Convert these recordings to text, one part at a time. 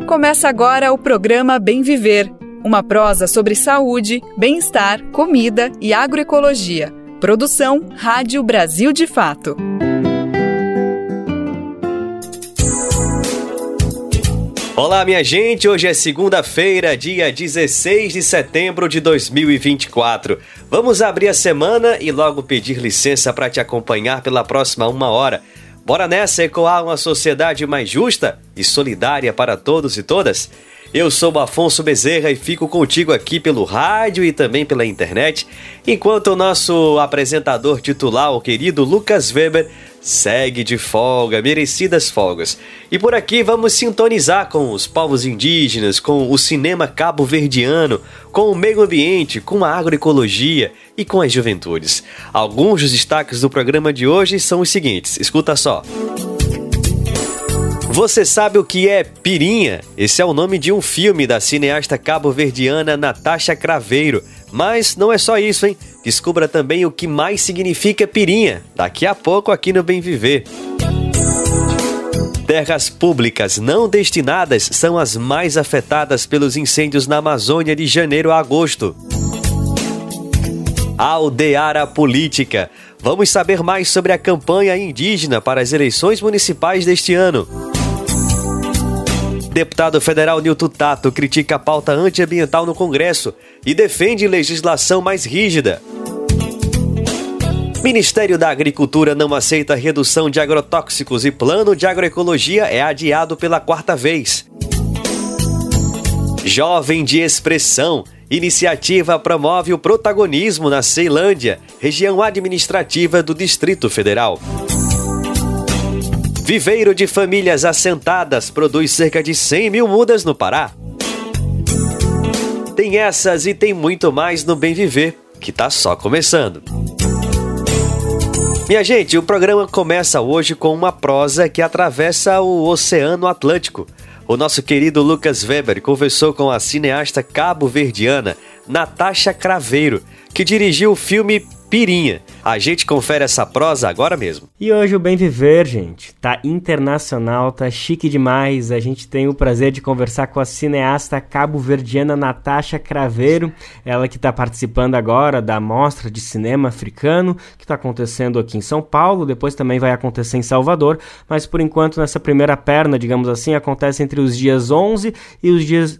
Começa agora o programa Bem Viver, uma prosa sobre saúde, bem-estar, comida e agroecologia. Produção Rádio Brasil de Fato. Olá, minha gente! Hoje é segunda-feira, dia 16 de setembro de 2024. Vamos abrir a semana e logo pedir licença para te acompanhar pela próxima 1 hora. Bora nessa ecoar uma sociedade mais justa e solidária para todos e todas? Eu sou o Afonso Bezerra e fico contigo aqui pelo rádio e também pela internet, enquanto o nosso apresentador titular, o querido Lucas Weber, segue de folga, merecidas folgas. E por aqui vamos sintonizar com os povos indígenas, com o cinema cabo-verdiano, com o meio ambiente, com a agroecologia e com as juventudes. Alguns dos destaques do programa de hoje são os seguintes, escuta só. Você sabe o que é pirinha? Esse é o nome de um filme da cineasta cabo-verdiana Natasha Craveiro. Mas não é só isso, hein? Descubra também o que mais significa pirinha, daqui a pouco aqui no Bem Viver. Terras públicas não destinadas são as mais afetadas pelos incêndios na Amazônia de janeiro a agosto. Aldeara Política. Vamos saber mais sobre a campanha indígena para as eleições municipais deste ano. Deputado federal Nilton Tato critica a pauta antiambiental no Congresso e defende legislação mais rígida. Ministério da Agricultura não aceita redução de agrotóxicos e plano de agroecologia é adiado pela 4ª vez. Jovem de Expressão. Iniciativa promove o protagonismo na Ceilândia, região administrativa do Distrito Federal. Viveiro de famílias assentadas produz cerca de 100 mil mudas no Pará. Tem essas e tem muito mais no Bem Viver, que tá só começando. Minha gente, o programa começa hoje com uma prosa que atravessa o Oceano Atlântico. O nosso querido Lucas Weber conversou com a cineasta cabo-verdiana Natasha Craveiro, que dirigiu o filme Pirinha. A gente confere essa prosa agora mesmo. E hoje o Bem Viver, gente, tá internacional, tá chique demais. A gente tem o prazer de conversar com a cineasta cabo-verdiana Natasha Craveiro, ela que tá participando agora da Mostra de Cinema Africano, que tá acontecendo aqui em São Paulo, depois também vai acontecer em Salvador, mas por enquanto nessa primeira perna, digamos assim, acontece entre os dias 11 e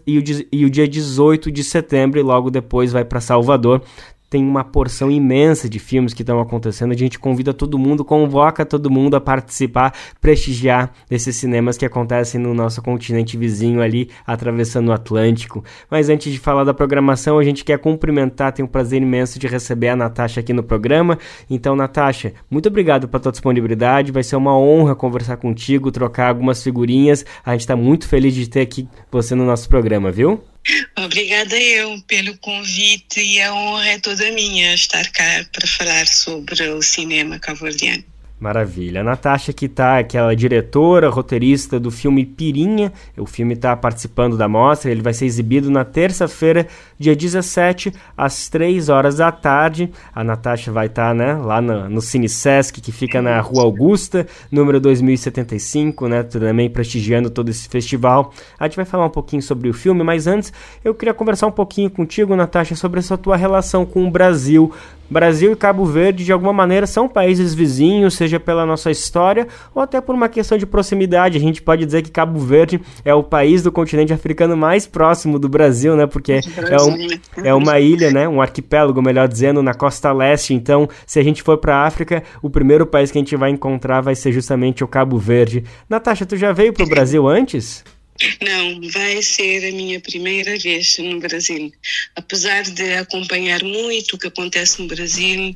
o dia 18 de setembro e logo depois vai para Salvador. Tem uma porção imensa de filmes que estão acontecendo. A gente convida todo mundo, convoca todo mundo a participar, prestigiar esses cinemas que acontecem no nosso continente vizinho ali, atravessando o Atlântico. Mas antes de falar da programação, a gente quer cumprimentar, tem um prazer imenso de receber a Natasha aqui no programa. Então, Natasha, muito obrigado pela tua disponibilidade. Vai ser uma honra conversar contigo, trocar algumas figurinhas. A gente está muito feliz de ter aqui você no nosso programa, viu? Obrigada eu pelo convite e a honra é toda minha estar cá para falar sobre o cinema cabo-verdiano. Maravilha. A Natasha que tá, aquela diretora, roteirista do filme Pirinha. O filme está participando da mostra, ele vai ser exibido na terça-feira, dia 17, às 3 horas da tarde. A Natasha vai estar, lá no Cine Sesc, que fica na Rua Augusta, número 2075, também prestigiando todo esse festival. A gente vai falar um pouquinho sobre o filme, mas antes eu queria conversar um pouquinho contigo, Natasha, sobre essa tua relação com o Brasil. Brasil e Cabo Verde, de alguma maneira, são países vizinhos, seja pela nossa história ou até por uma questão de proximidade. A gente pode dizer que Cabo Verde é o país do continente africano mais próximo do Brasil, porque é uma ilha, um arquipélago, melhor dizendo, na costa leste. Então, se a gente for para a África, o primeiro país que a gente vai encontrar vai ser justamente o Cabo Verde. Natasha, tu já veio para o Brasil antes? Não, vai ser a minha primeira vez no Brasil. Apesar de acompanhar muito o que acontece no Brasil,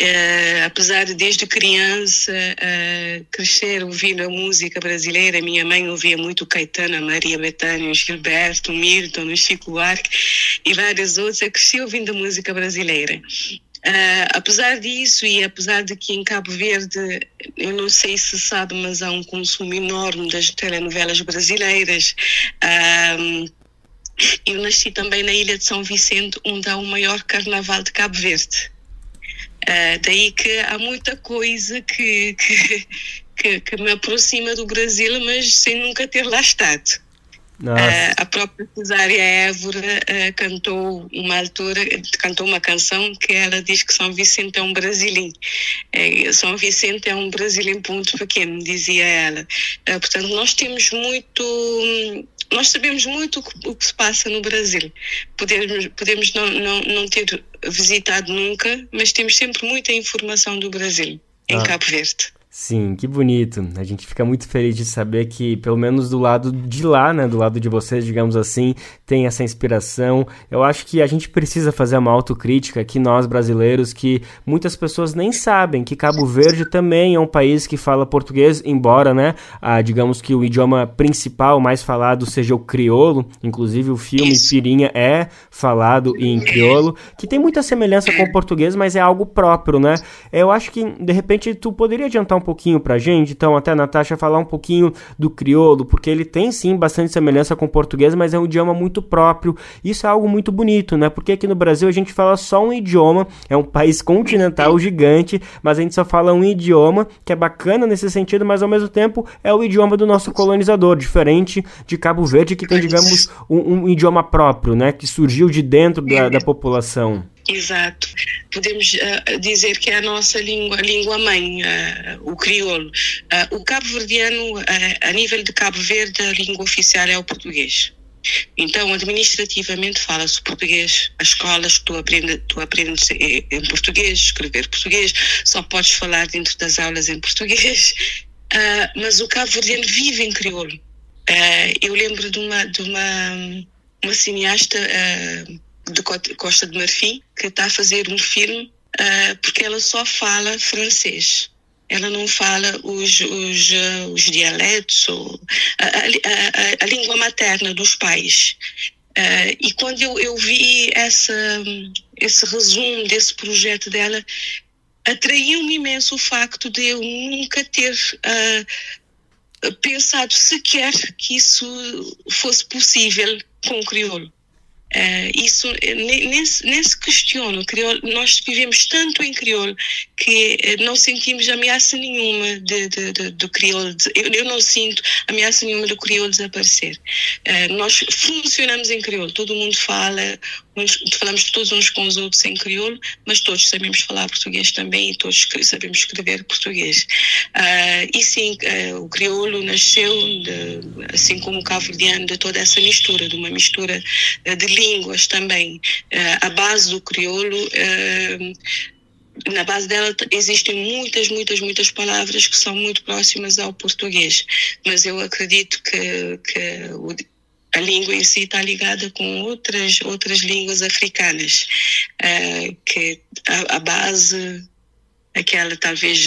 apesar de desde criança crescer ouvindo a música brasileira, minha mãe ouvia muito Caetano, Maria Bethânia, Gilberto, Milton, Chico Buarque e vários outros. Eu cresci ouvindo a música brasileira. Apesar disso e apesar de que em Cabo Verde, eu não sei se sabe, mas há um consumo enorme das telenovelas brasileiras. Eu nasci também na Ilha de São Vicente, onde há o maior carnaval de Cabo Verde. Daí que há muita coisa que me aproxima do Brasil, mas sem nunca ter lá estado. A própria Cesária Évora cantou uma canção que ela diz que São Vicente é um brasileiro. São Vicente é um brasileiro ponto pequeno, dizia ela. Portanto, nós sabemos muito o que se passa no Brasil. Podemos não ter visitado nunca, mas temos sempre muita informação do Brasil em Cabo Verde. Sim, que bonito. A gente fica muito feliz de saber que, pelo menos do lado de lá, né, do lado de vocês, digamos assim, tem essa inspiração. Eu acho que a gente precisa fazer uma autocrítica aqui, nós brasileiros, que muitas pessoas nem sabem que Cabo Verde também é um país que fala português, embora, né, digamos que o idioma principal, mais falado, seja o crioulo. Inclusive o filme Pirinha é falado em crioulo, que tem muita semelhança com o português, mas é algo próprio, né? Eu acho que, de repente, tu poderia adiantar um pouquinho pra gente, então até a Natasha falar um pouquinho do crioulo, porque ele tem sim bastante semelhança com o português, mas é um idioma muito próprio. Isso é algo muito bonito, né? Porque aqui no Brasil a gente fala só um idioma, é um país continental gigante, mas a gente só fala um idioma, que é bacana nesse sentido, mas ao mesmo tempo é o idioma do nosso colonizador, diferente de Cabo Verde, que tem, digamos, um idioma próprio, né? Que surgiu de dentro da população. Exato. Podemos dizer que é a nossa língua-mãe, o crioulo. O cabo-verdiano, a nível de Cabo Verde, a língua oficial é o português. Então, administrativamente, fala-se português. As escolas, tu aprendes em português, escrever português, só podes falar dentro das aulas em português. Mas o cabo-verdiano vive em crioulo. Eu lembro de uma cineasta de Costa de Marfim, que está a fazer um filme porque ela só fala francês. Ela não fala os dialetos, ou a língua materna dos pais. E quando eu vi esse resumo desse projeto dela, atraiu-me imenso o facto de eu nunca ter pensado sequer que isso fosse possível com o crioulo. Isso nem se questiona. Nós vivemos tanto em crioulo que não sentimos ameaça nenhuma do crioulo. Eu não sinto ameaça nenhuma do crioulo desaparecer. Nós funcionamos em crioulo. Todo mundo falamos todos uns com os outros em crioulo, mas todos sabemos falar português também e todos sabemos escrever português. E sim, o crioulo nasceu, assim como o cabo-verdiano, de toda essa mistura, de uma mistura de línguas também. A base do crioulo, na base dela existem muitas palavras que são muito próximas ao português, mas eu acredito que a língua em si está ligada com outras línguas africanas, que a base, aquela talvez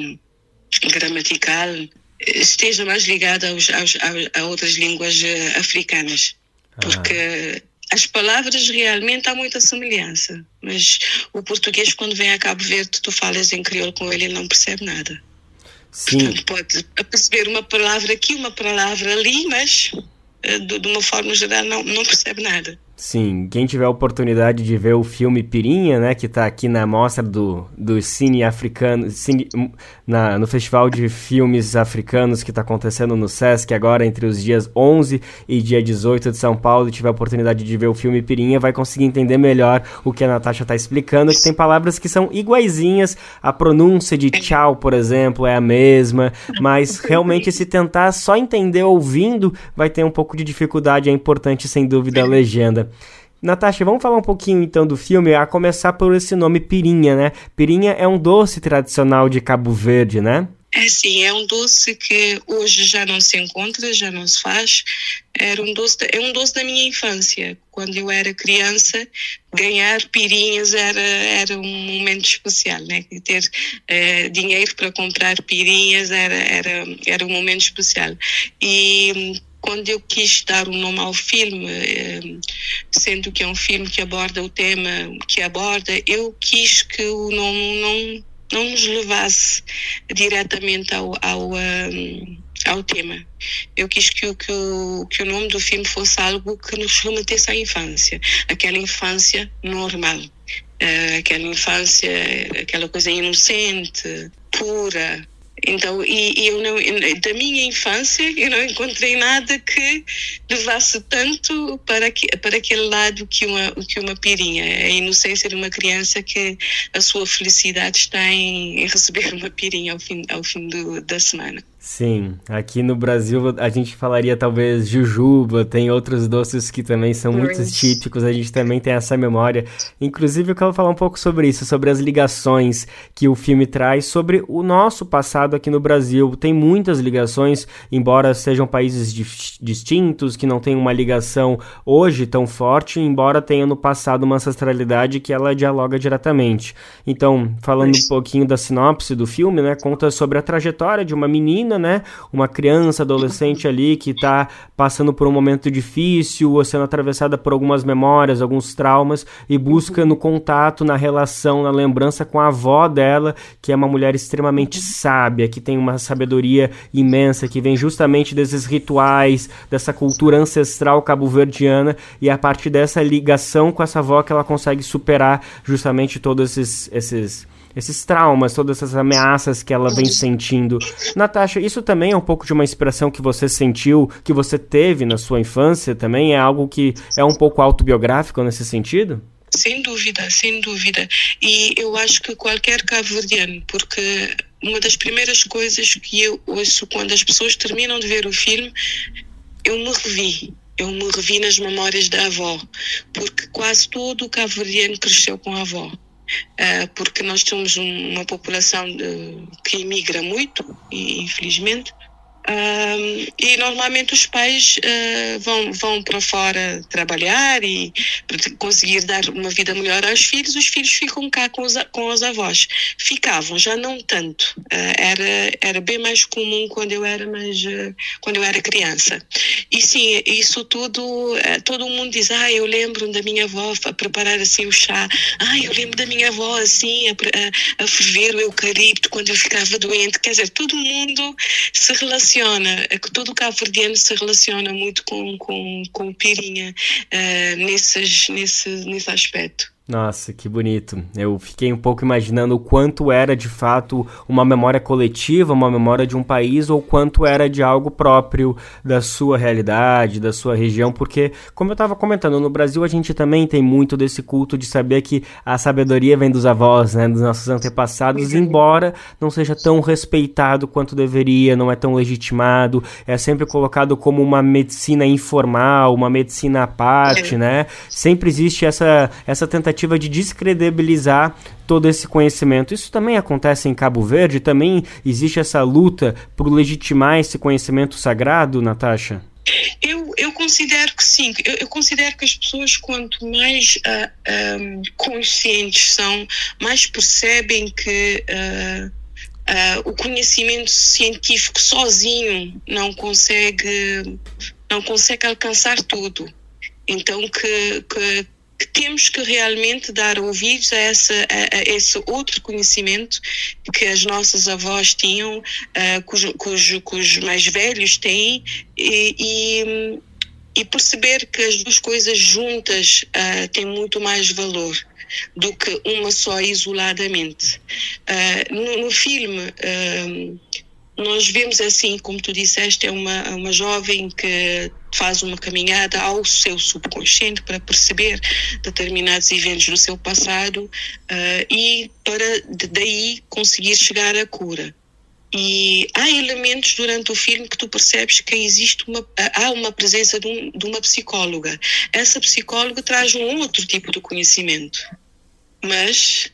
gramatical, esteja mais ligada a outras línguas africanas, porque as palavras realmente há muita semelhança, mas o português, quando vem a Cabo Verde, tu falas em crioulo com ele não percebe nada. Sim. Portanto, pode perceber uma palavra aqui, uma palavra ali, mas de uma forma geral não percebe nada. Sim, quem tiver a oportunidade de ver o filme Pirinha, né, que está aqui na mostra do Cine Africano, no Festival de Filmes Africanos que está acontecendo no Sesc agora entre os dias 11 e dia 18 de São Paulo, e tiver a oportunidade de ver o filme Pirinha, vai conseguir entender melhor o que a Natasha está explicando, que tem palavras que são iguaizinhas, a pronúncia de tchau, por exemplo, é a mesma, mas realmente se tentar só entender ouvindo, vai ter um pouco de dificuldade, é importante sem dúvida a legenda. Natasha, vamos falar um pouquinho então do filme, a começar por esse nome Pirinha, né? Pirinha é um doce tradicional de Cabo Verde, né? Sim, é um doce que hoje já não se encontra, já não se faz. É um doce da minha infância. Quando eu era criança, ganhar pirinhas era um momento especial, né? Ter dinheiro para comprar pirinhas era um momento especial. E quando eu quis dar um nome ao filme, sendo que é um filme que aborda o tema que aborda, eu quis que o nome não nos levasse diretamente ao tema. Eu quis que o nome do filme fosse algo que nos remetesse à infância, aquela infância normal, aquela infância, aquela coisa inocente, pura, Então, eu não, da minha infância, eu não encontrei nada que levasse tanto para aquele lado que uma pirinha. A inocência de uma criança, que a sua felicidade está em receber uma pirinha ao fim da semana. Sim, aqui no Brasil a gente falaria talvez jujuba, tem outros doces que também são muito típicos, a gente também tem essa memória. Inclusive eu quero falar um pouco sobre isso, sobre as ligações que o filme traz sobre o nosso passado aqui no Brasil. Tem muitas ligações, embora sejam países distintos, que não tem uma ligação hoje tão forte, embora tenha no passado uma ancestralidade que ela dialoga diretamente. Então, falando um pouquinho da sinopse do filme, né, conta sobre a trajetória de uma menina, né? Uma criança, adolescente ali que está passando por um momento difícil, ou sendo atravessada por algumas memórias, alguns traumas, e busca no contato, na relação, na lembrança com a avó dela, que é uma mulher extremamente sábia, que tem uma sabedoria imensa, que vem justamente desses rituais, dessa cultura ancestral cabo-verdiana, e é a partir dessa ligação com essa avó que ela consegue superar justamente todos esses traumas, todas essas ameaças que ela vem sentindo. Natasha, isso também é um pouco de uma inspiração que você sentiu, que você teve na sua infância também? É algo que é um pouco autobiográfico nesse sentido? Sem dúvida, sem dúvida. E eu acho que qualquer cabo-verdiano, porque uma das primeiras coisas que eu ouço quando as pessoas terminam de ver o filme, eu me revi nas memórias da avó, porque quase todo o cabo-verdiano cresceu com a avó. Porque nós temos uma população que imigra muito, infelizmente, e normalmente os pais vão para fora trabalhar e para conseguir dar uma vida melhor aos filhos. Os filhos ficam cá com os avós. Ficavam, já não tanto. Era bem mais comum quando eu era criança. E sim, isso tudo, todo mundo diz, eu lembro da minha avó a preparar assim o chá. Eu lembro da minha avó assim a ferver o eucalipto quando eu ficava doente. Quer dizer, todo mundo se relaciona, todo o cabo-verdiano se relaciona muito com pirinha nesse aspecto. Nossa, que bonito. Eu fiquei um pouco imaginando o quanto era de fato uma memória coletiva, uma memória de um país, ou quanto era de algo próprio da sua realidade, da sua região, porque, como eu estava comentando, no Brasil a gente também tem muito desse culto de saber que a sabedoria vem dos avós, né, dos nossos antepassados, embora não seja tão respeitado quanto deveria, não é tão legitimado, é sempre colocado como uma medicina informal, uma medicina à parte, né? Sempre existe essa tentativa de descredibilizar todo esse conhecimento. Isso também acontece em Cabo Verde? Também existe essa luta por legitimar esse conhecimento sagrado, Natasha? Eu considero que sim. Eu considero que as pessoas, quanto mais conscientes são, mais percebem que o conhecimento científico sozinho não consegue alcançar tudo. Então que temos que realmente dar ouvidos a esse outro conhecimento que as nossas avós tinham, cujos mais velhos têm, e perceber que as duas coisas juntas têm muito mais valor do que uma só isoladamente. No filme, nós vemos assim, como tu disseste, é uma jovem que faz uma caminhada ao seu subconsciente para perceber determinados eventos do seu passado e para daí conseguir chegar à cura. E há elementos durante o filme que tu percebes que há uma presença de uma psicóloga. Essa psicóloga traz um outro tipo de conhecimento, mas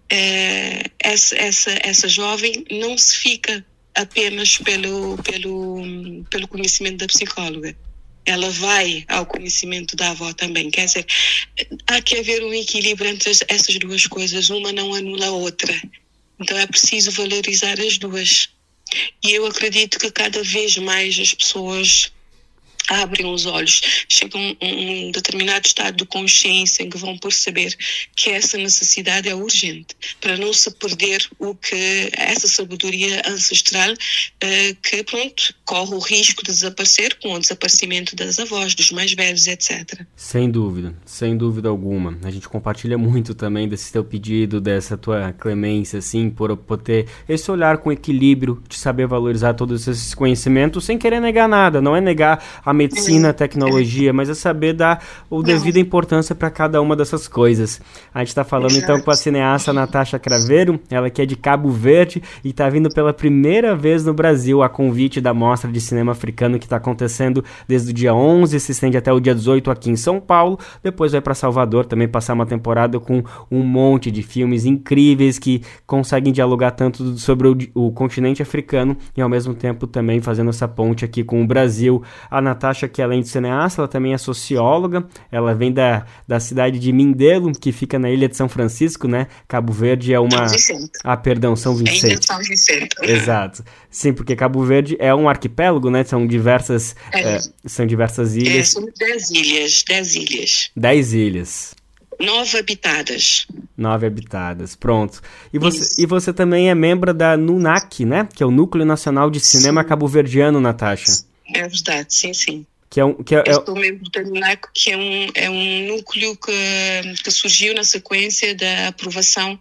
essa jovem não se fica apenas pelo conhecimento da psicóloga. Ela vai ao conhecimento da avó também. Quer dizer, há que haver um equilíbrio entre essas duas coisas. Uma não anula a outra. Então é preciso valorizar as duas. E eu acredito que cada vez mais as pessoas abrem os olhos, chegam a um determinado estado de consciência em que vão perceber que essa necessidade é urgente, para não se perder essa sabedoria ancestral que, corre o risco de desaparecer com o desaparecimento das avós, dos mais velhos, etc. Sem dúvida alguma. A gente compartilha muito também desse teu pedido, dessa tua clemência, assim, por ter esse olhar com equilíbrio, de saber valorizar todos esses conhecimentos, sem querer negar nada. Não é negar a medicina, a tecnologia, mas é saber dar o devida importância para cada uma dessas coisas. A gente está falando então com a cineasta Natasha Craveiro, ela que é de Cabo Verde e está vindo pela primeira vez no Brasil a convite da Mostra de Cinema Africano, que está acontecendo desde o dia 11, se estende até o dia 18 aqui em São Paulo, depois vai para Salvador também passar uma temporada com um monte de filmes incríveis que conseguem dialogar tanto sobre o continente africano e ao mesmo tempo também fazendo essa ponte aqui com o Brasil. A Natasha, que além de cineasta, ela também é socióloga, ela vem da cidade de Mindelo, que fica na ilha de São Francisco, né? Cabo Verde é uma... São Vicente. Ainda São Vicente. Exato. Sim, porque Cabo Verde é um arquipélago, né? São diversas ilhas. São 10 ilhas. 10 ilhas. 9 habitadas. 9 habitadas, pronto. E você também é membro da NUNAC, né? Que é o Núcleo Nacional de Cinema Cabo-Verdiano, Natasha. É verdade, sim. Eu sou membro da NUNAC, que é um núcleo que surgiu na sequência da aprovação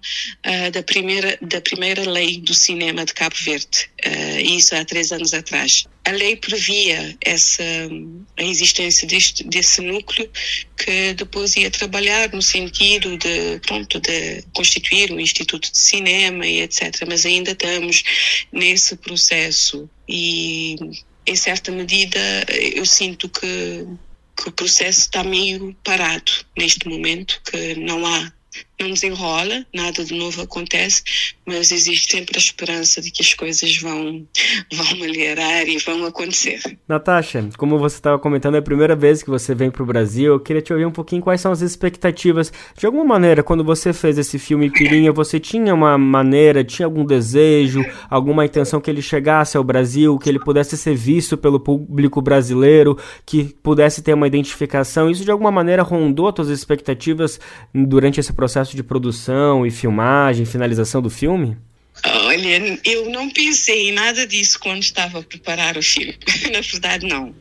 da primeira lei do cinema de Cabo Verde, isso há 3 anos atrás. A lei previa a existência desse núcleo, que depois ia trabalhar no sentido de constituir um instituto de cinema e etc. Mas ainda estamos nesse processo e, em certa medida, eu sinto que o processo está meio parado neste momento, que não desenrola, nada de novo acontece, mas existe sempre a esperança de que as coisas vão melhorar e vão acontecer. Natasha, como você estava comentando, é a primeira vez que você vem para o Brasil. Eu queria te ouvir um pouquinho quais são as expectativas. De alguma maneira, quando você fez esse filme Pirinha, você tinha tinha algum desejo, alguma intenção que ele chegasse ao Brasil, que ele pudesse ser visto pelo público brasileiro, que pudesse ter uma identificação? Isso de alguma maneira rondou as tuas expectativas durante esse processo de produção e filmagem, finalização do filme? Olha, eu não pensei em nada disso quando estava a preparar o filme. Na verdade, não.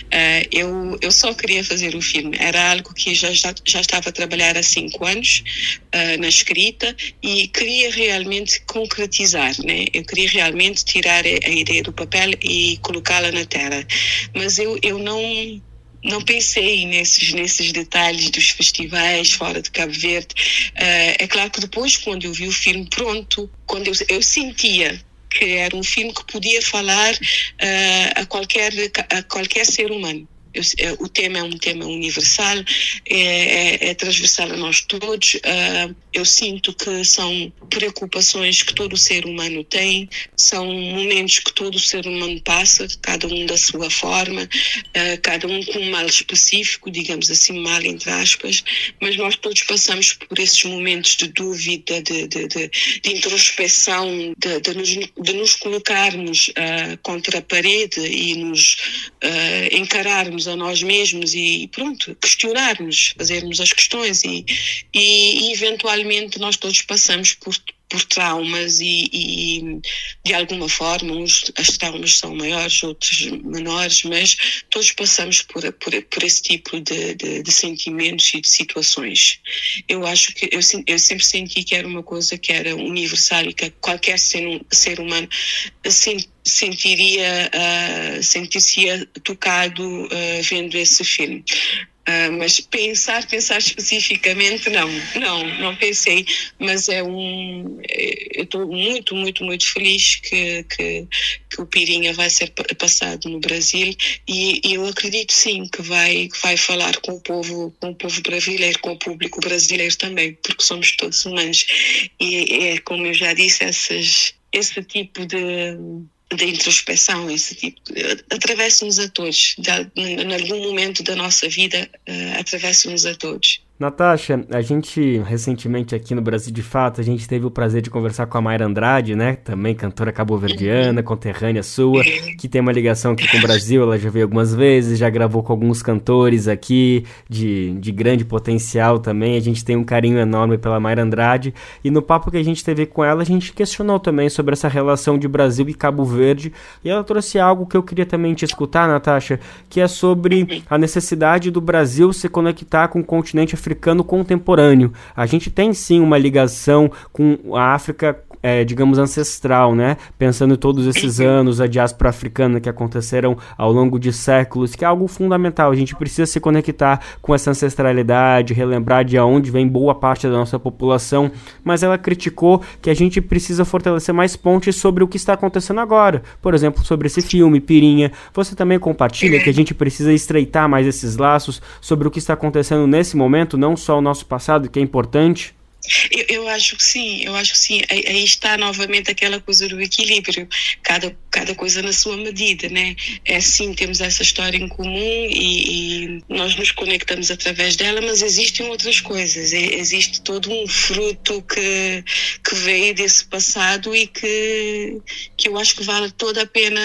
Eu só queria fazer o filme. Era algo que já estava a trabalhar há 5 anos na escrita e queria realmente concretizar, né? Eu queria realmente tirar a ideia do papel e colocá-la na terra. Mas eu não pensei nesses detalhes dos festivais fora de Cabo Verde. É claro que depois, quando eu vi o filme pronto, quando eu sentia que era um filme que podia falar a qualquer ser humano. O tema é um tema universal, é transversal a nós todos. Eu sinto que são preocupações que todo ser humano tem, são momentos que todo ser humano passa, cada um da sua forma, cada um com um mal específico, digamos assim, mal entre aspas, mas nós todos passamos por esses momentos de dúvida, de introspecção, de nos colocarmos contra a parede e nos encararmos a nós mesmos e questionarmos, fazermos as questões e eventualmente nós todos passamos por traumas e de alguma forma as traumas são maiores, outros menores, mas todos passamos por esse tipo de sentimentos e de situações. Eu acho que eu sempre senti que era uma coisa que era universal e que qualquer ser humano sentir-se tocado vendo esse filme. Mas pensar especificamente, não pensei, mas eu estou muito, muito, muito feliz que o Pirinha vai ser passado no Brasil e eu acredito sim que vai falar com o povo brasileiro, com o público brasileiro também, porque somos todos humanos e como eu já disse, esse tipo de introspeção, esse tipo, atravessa-nos a todos, em algum momento da nossa vida, atravessa-nos a todos. Natasha, a gente recentemente aqui no Brasil de Fato, a gente teve o prazer de conversar com a Mayra Andrade, né? Também cantora cabo-verdiana, conterrânea sua, que tem uma ligação aqui com o Brasil, ela já veio algumas vezes, já gravou com alguns cantores aqui de grande potencial também, a gente tem um carinho enorme pela Mayra Andrade, e no papo que a gente teve com ela, a gente questionou também sobre essa relação de Brasil e Cabo Verde, e ela trouxe algo que eu queria também te escutar, Natasha, que é sobre a necessidade do Brasil se conectar com o continente africano contemporâneo. A gente tem sim uma ligação com a África, digamos, ancestral, né? Pensando em todos esses anos, a diáspora africana que aconteceram ao longo de séculos, que é algo fundamental. A gente precisa se conectar com essa ancestralidade, relembrar de onde vem boa parte da nossa população, mas ela criticou que a gente precisa fortalecer mais pontes sobre o que está acontecendo agora. Por exemplo, sobre esse filme, Pirinha. Você também compartilha que a gente precisa estreitar mais esses laços sobre o que está acontecendo nesse momento, não só o nosso passado, que é importante? Eu acho que sim, aí está novamente aquela coisa do equilíbrio, cada coisa na sua medida, né? É sim, temos essa história em comum e nós nos conectamos através dela, mas existem outras coisas, existe todo um fruto que veio desse passado e que eu acho que vale toda a pena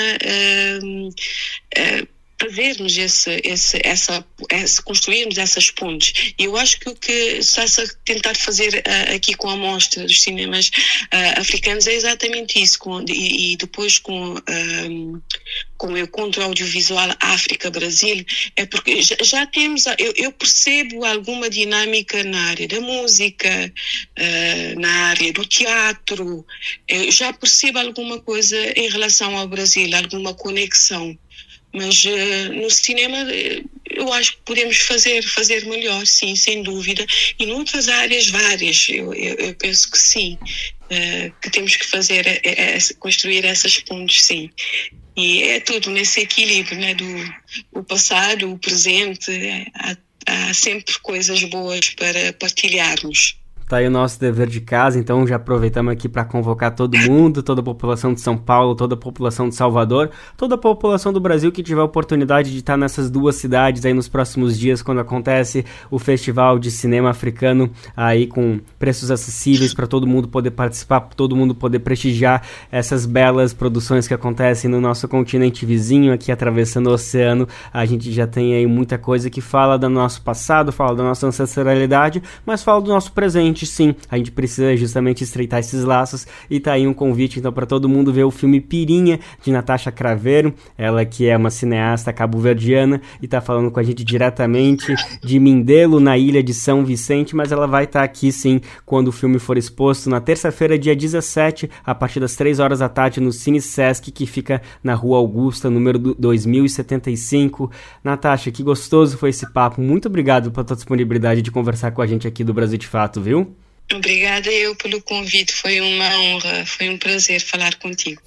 fazermos construirmos essas pontes. E eu acho que o que está-se a tentar fazer aqui com a mostra dos cinemas africanos é exatamente isso, e depois com o Encontro Audiovisual África-Brasil, é porque já temos, eu percebo alguma dinâmica na área da música, na área do teatro, eu já percebo alguma coisa em relação ao Brasil, alguma conexão. Mas no cinema eu acho que podemos fazer melhor, sim, sem dúvida. E noutras áreas várias, eu penso que sim, que temos que construir essas pontes, sim. E é tudo nesse equilíbrio, né, do passado, o presente, há sempre coisas boas para partilharmos. Tá aí o nosso dever de casa, então já aproveitamos aqui para convocar todo mundo, toda a população de São Paulo, toda a população de Salvador, toda a população do Brasil que tiver a oportunidade de estar nessas duas cidades aí nos próximos dias, quando acontece o Festival de Cinema Africano, aí com preços acessíveis para todo mundo poder participar, para todo mundo poder prestigiar essas belas produções que acontecem no nosso continente vizinho, aqui atravessando o oceano. A gente já tem aí muita coisa que fala do nosso passado, fala da nossa ancestralidade, mas fala do nosso presente. Sim, a gente precisa justamente estreitar esses laços e tá aí um convite então para todo mundo ver o filme Pirinha, de Natasha Craveiro, ela que é uma cineasta cabo-verdiana e tá falando com a gente diretamente de Mindelo, na ilha de São Vicente, mas ela vai estar aqui sim quando o filme for exposto na terça-feira, dia 17, a partir das 3 horas da tarde no Cine Sesc, que fica na Rua Augusta, número 2075. Natasha, que gostoso foi esse papo, muito obrigado pela tua disponibilidade de conversar com a gente aqui do Brasil de Fato, viu? Obrigada eu pelo convite, foi uma honra, foi um prazer falar contigo.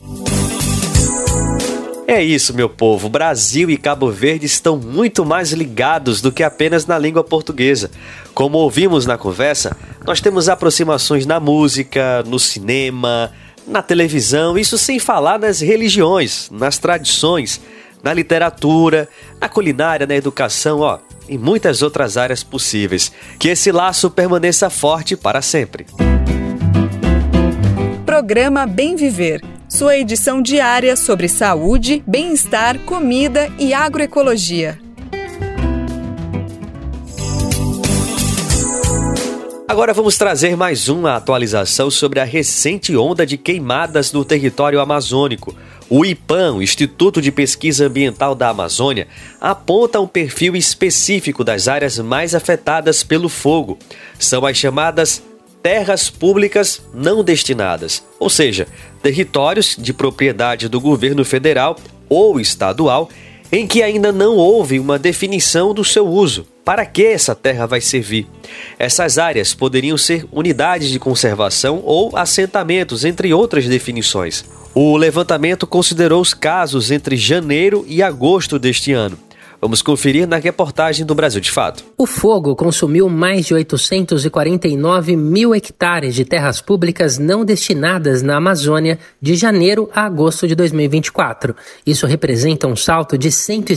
É isso, meu povo, Brasil e Cabo Verde estão muito mais ligados do que apenas na língua portuguesa. Como ouvimos na conversa, nós temos aproximações na música, no cinema, na televisão, isso sem falar nas religiões, nas tradições, na literatura, na culinária, na educação, e muitas outras áreas possíveis. Que esse laço permaneça forte para sempre. Programa Bem Viver, sua edição diária sobre saúde, bem-estar, comida e agroecologia. Agora vamos trazer mais uma atualização sobre a recente onda de queimadas no território amazônico. O IPAM, o Instituto de Pesquisa Ambiental da Amazônia, aponta um perfil específico das áreas mais afetadas pelo fogo. São as chamadas terras públicas não destinadas, ou seja, territórios de propriedade do governo federal ou estadual em que ainda não houve uma definição do seu uso. Para que essa terra vai servir? Essas áreas poderiam ser unidades de conservação ou assentamentos, entre outras definições. O levantamento considerou os casos entre janeiro e agosto deste ano. Vamos conferir na reportagem do Brasil de Fato. O fogo consumiu mais de 849 mil hectares de terras públicas não destinadas na Amazônia de janeiro a agosto de 2024. Isso representa um salto de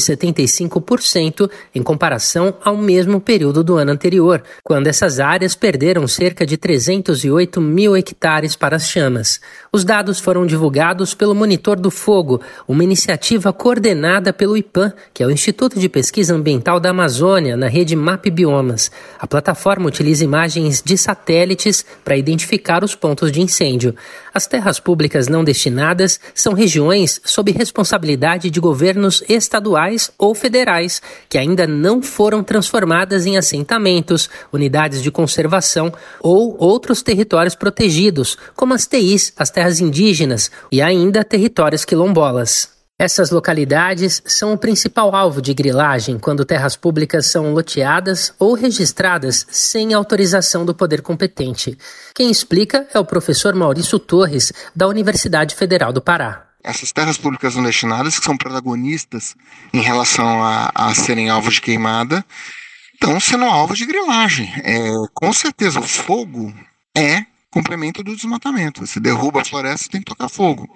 175% em comparação ao mesmo período do ano anterior, quando essas áreas perderam cerca de 308 mil hectares para as chamas. Os dados foram divulgados pelo Monitor do Fogo, uma iniciativa coordenada pelo IPAM, que é o Instituto de Pesquisa Ambiental da Amazônia, na rede MapBiomas. A plataforma utiliza imagens de satélites para identificar os pontos de incêndio. As terras públicas não destinadas são regiões sob responsabilidade de governos estaduais ou federais, que ainda não foram transformadas em assentamentos, unidades de conservação ou outros territórios protegidos, como as TIs, as terras indígenas, e ainda territórios quilombolas. Essas localidades são o principal alvo de grilagem quando terras públicas são loteadas ou registradas sem autorização do poder competente. Quem explica é o professor Maurício Torres, da Universidade Federal do Pará. Essas terras públicas não destinadas, que são protagonistas em relação a serem alvos de queimada, estão sendo alvos de grilagem. Com certeza, o fogo é complemento do desmatamento. Se derruba a floresta, tem que tocar fogo.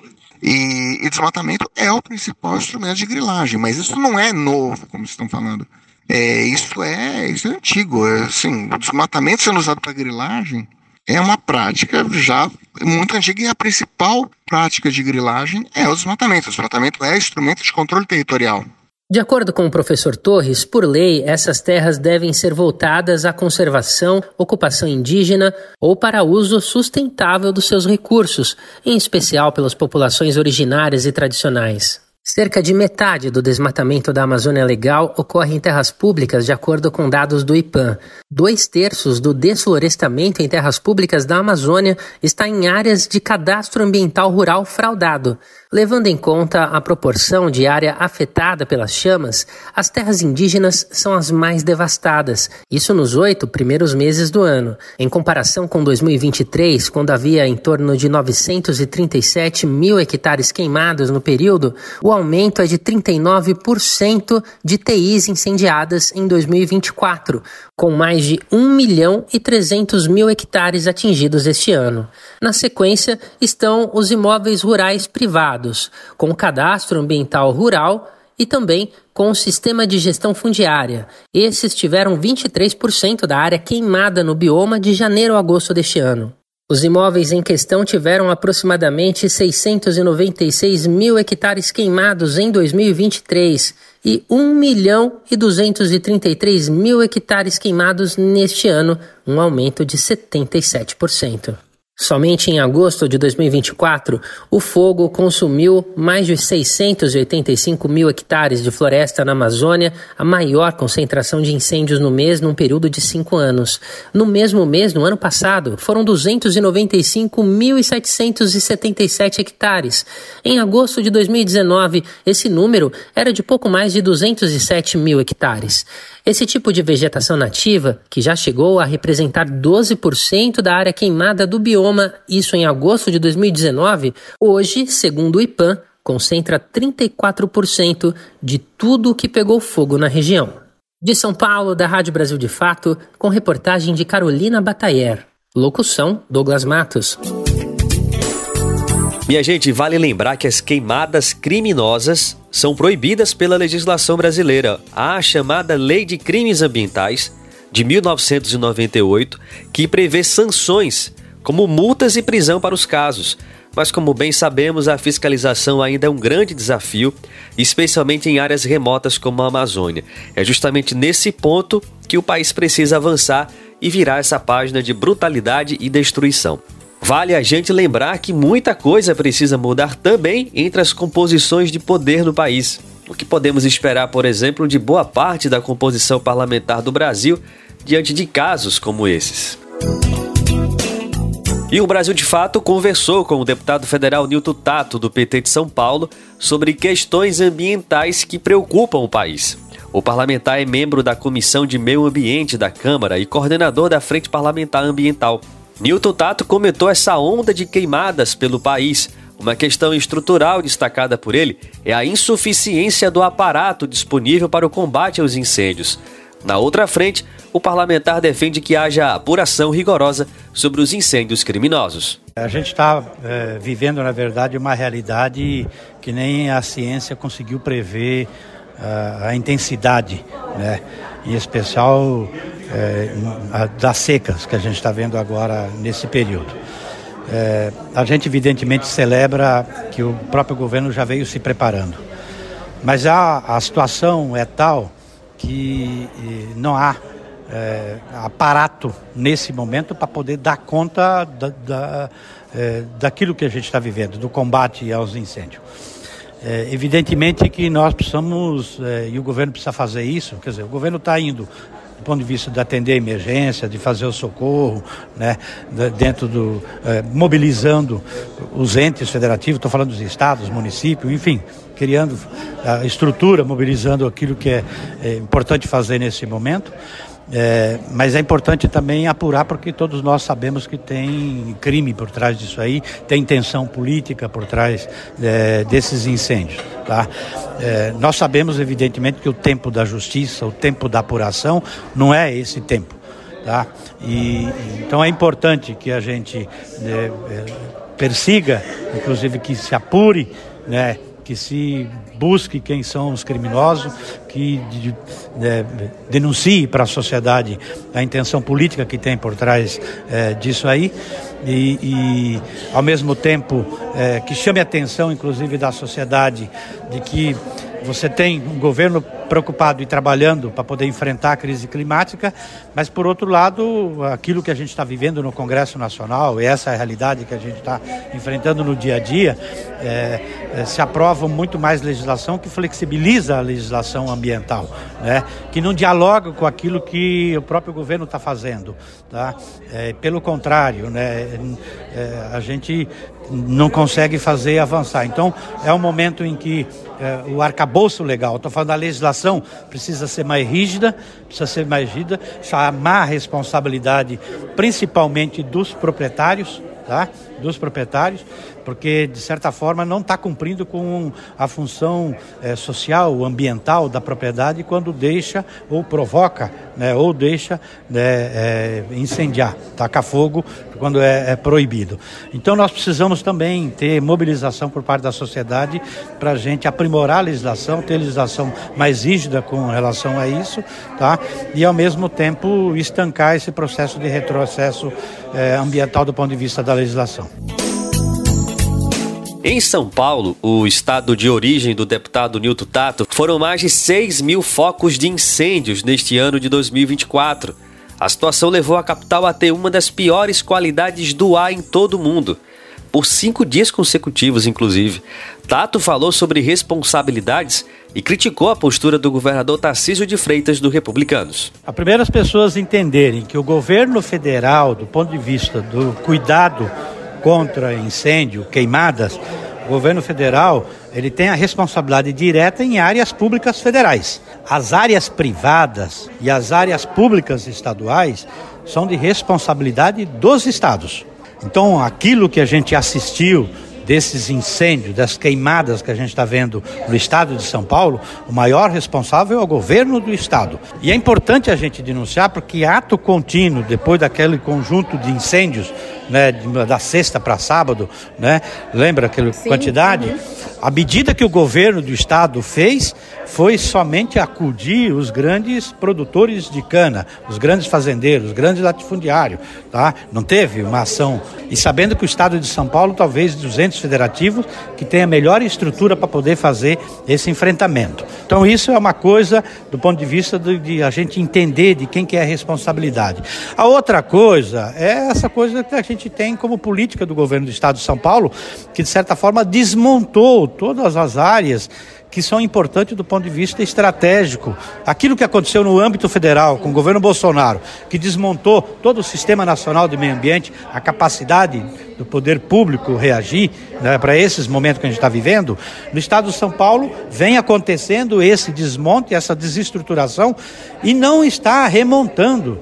E desmatamento é o principal instrumento de grilagem, mas isso não é novo, como vocês estão falando. Isso é antigo. Assim, o desmatamento sendo usado para grilagem é uma prática já muito antiga, e a principal prática de grilagem é o desmatamento. O desmatamento é instrumento de controle territorial. De acordo com o professor Torres, por lei, essas terras devem ser voltadas à conservação, ocupação indígena ou para uso sustentável dos seus recursos, em especial pelas populações originárias e tradicionais. Cerca de metade do desmatamento da Amazônia Legal ocorre em terras públicas, de acordo com dados do IPAM. 2/3 do desflorestamento em terras públicas da Amazônia está em áreas de cadastro ambiental rural fraudado. Levando em conta a proporção de área afetada pelas chamas, as terras indígenas são as mais devastadas, isso nos 8 primeiros meses do ano. Em comparação com 2023, quando havia em torno de 937 mil hectares queimados no período, o aumento é de 39% de TIs incendiadas em 2024, com mais de 1.300.000 hectares atingidos este ano. Na sequência, estão os imóveis rurais privados, com o cadastro ambiental rural e também com o sistema de gestão fundiária. Esses tiveram 23% da área queimada no bioma de janeiro a agosto deste ano. Os imóveis em questão tiveram aproximadamente 696 mil hectares queimados em 2023 e 1.233 mil hectares queimados neste ano, um aumento de 77%. Somente em agosto de 2024, o fogo consumiu mais de 685 mil hectares de floresta na Amazônia, a maior concentração de incêndios no mês num período de 5 anos. No mesmo mês, no ano passado, foram 295.777 hectares. Em agosto de 2019, esse número era de pouco mais de 207 mil hectares. Esse tipo de vegetação nativa, que já chegou a representar 12% da área queimada do bioma, isso em agosto de 2019, hoje, segundo o IPAM, concentra 34% de tudo que pegou fogo na região. De São Paulo, da Rádio Brasil de Fato, com reportagem de Carolina Batayer. Locução, Douglas Matos. Minha gente, vale lembrar que as queimadas criminosas são proibidas pela legislação brasileira. Há a chamada Lei de Crimes Ambientais, de 1998, que prevê sanções, como multas e prisão para os casos. Mas, como bem sabemos, a fiscalização ainda é um grande desafio, especialmente em áreas remotas como a Amazônia. É justamente nesse ponto que o país precisa avançar e virar essa página de brutalidade e destruição. Vale a gente lembrar que muita coisa precisa mudar também entre as composições de poder no país. O que podemos esperar, por exemplo, de boa parte da composição parlamentar do Brasil diante de casos como esses. E o Brasil de Fato conversou com o deputado federal Nilton Tato, do PT de São Paulo, sobre questões ambientais que preocupam o país. O parlamentar é membro da Comissão de Meio Ambiente da Câmara e coordenador da Frente Parlamentar Ambiental. Nilton Tato comentou essa onda de queimadas pelo país, Uma questão estrutural destacada por ele é a insuficiência do aparato disponível para o combate aos incêndios. Na outra frente, o parlamentar defende que haja apuração rigorosa sobre os incêndios criminosos. A gente está vivendo, na verdade, uma realidade que nem a ciência conseguiu prever a intensidade, né? Em especial das secas que a gente está vendo agora nesse período. A gente evidentemente celebra que o próprio governo já veio se preparando, mas a situação é tal que não há aparato nesse momento para poder dar conta daquilo que a gente está vivendo, do combate aos incêndios. Evidentemente que nós precisamos, e o governo precisa fazer isso, quer dizer, o governo está indo do ponto de vista de atender a emergência, de fazer o socorro, né, mobilizando os entes federativos, estou falando dos estados, municípios, enfim, criando a estrutura, mobilizando aquilo que é importante fazer nesse momento. Mas é importante também apurar, porque todos nós sabemos que tem crime por trás disso aí, tem intenção política por trás desses incêndios, tá? Nós sabemos evidentemente que o tempo da justiça, o tempo da apuração não é esse tempo, tá? Então é importante que a gente persiga, inclusive que se apure, né, que se busque quem são os criminosos, que denuncie para a sociedade a intenção política que tem por trás disso aí e ao mesmo tempo que chame a atenção, inclusive, da sociedade de que você tem um governo preocupado e trabalhando para poder enfrentar a crise climática, mas, por outro lado, aquilo que a gente está vivendo no Congresso Nacional, e essa é a realidade que a gente está enfrentando no dia a dia, se aprova muito mais legislação que flexibiliza a legislação ambiental, né? Que não dialoga com aquilo que o próprio governo está fazendo, tá? Pelo contrário, né? A gente não consegue fazer avançar. Então, é um momento em que o arcabouço legal, estou falando da legislação, precisa ser mais rígida, chamar a responsabilidade principalmente dos proprietários, tá? Dos proprietários, porque de certa forma não está cumprindo com a função social, ambiental da propriedade quando deixa ou provoca, né, ou deixa incendiar, tacar fogo quando é proibido. Então nós precisamos também ter mobilização por parte da sociedade para a gente aprimorar a legislação, ter legislação mais rígida com relação a isso, tá? E ao mesmo tempo estancar esse processo de retrocesso ambiental do ponto de vista da legislação. Em São Paulo, o estado de origem do deputado Nilton Tato, foram mais de 6.000 focos de incêndios neste ano de 2024. A situação levou a capital a ter uma das piores qualidades do ar em todo o mundo, por 5 dias consecutivos, inclusive. Tato falou sobre responsabilidades e criticou a postura do governador Tarcísio de Freitas, do Republicanos. A primeira, as pessoas entenderem que o governo federal, do ponto de vista do cuidado contra incêndio, queimadas, o governo federal ele tem a responsabilidade direta em áreas públicas federais. As áreas privadas e as áreas públicas estaduais são de responsabilidade dos estados. Então, aquilo que a gente assistiu desses incêndios, das queimadas que a gente está vendo no estado de São Paulo, o maior responsável é o governo do estado. E é importante a gente denunciar, porque ato contínuo, depois daquele conjunto de incêndios, né, da sexta para sábado, né, lembra aquela quantidade? Uhum. A medida que o governo do estado fez foi somente acudir os grandes produtores de cana, os grandes fazendeiros, os grandes latifundiários, tá? Não teve uma ação. E sabendo que o estado de São Paulo, talvez dos entes federativos, que tem a melhor estrutura para poder fazer esse enfrentamento. Então isso é uma coisa do ponto de vista de a gente entender de quem que é a responsabilidade. A outra coisa é essa coisa que a gente tem como política do governo do estado de São Paulo, que de certa forma desmontou todas as áreas que são importantes do ponto de vista estratégico. Aquilo que aconteceu no âmbito federal com o governo Bolsonaro, que desmontou todo o Sistema Nacional de Meio Ambiente, a capacidade do poder público reagir, né, para esses momentos que a gente está vivendo, no estado de São Paulo vem acontecendo esse desmonte, essa desestruturação, e não está remontando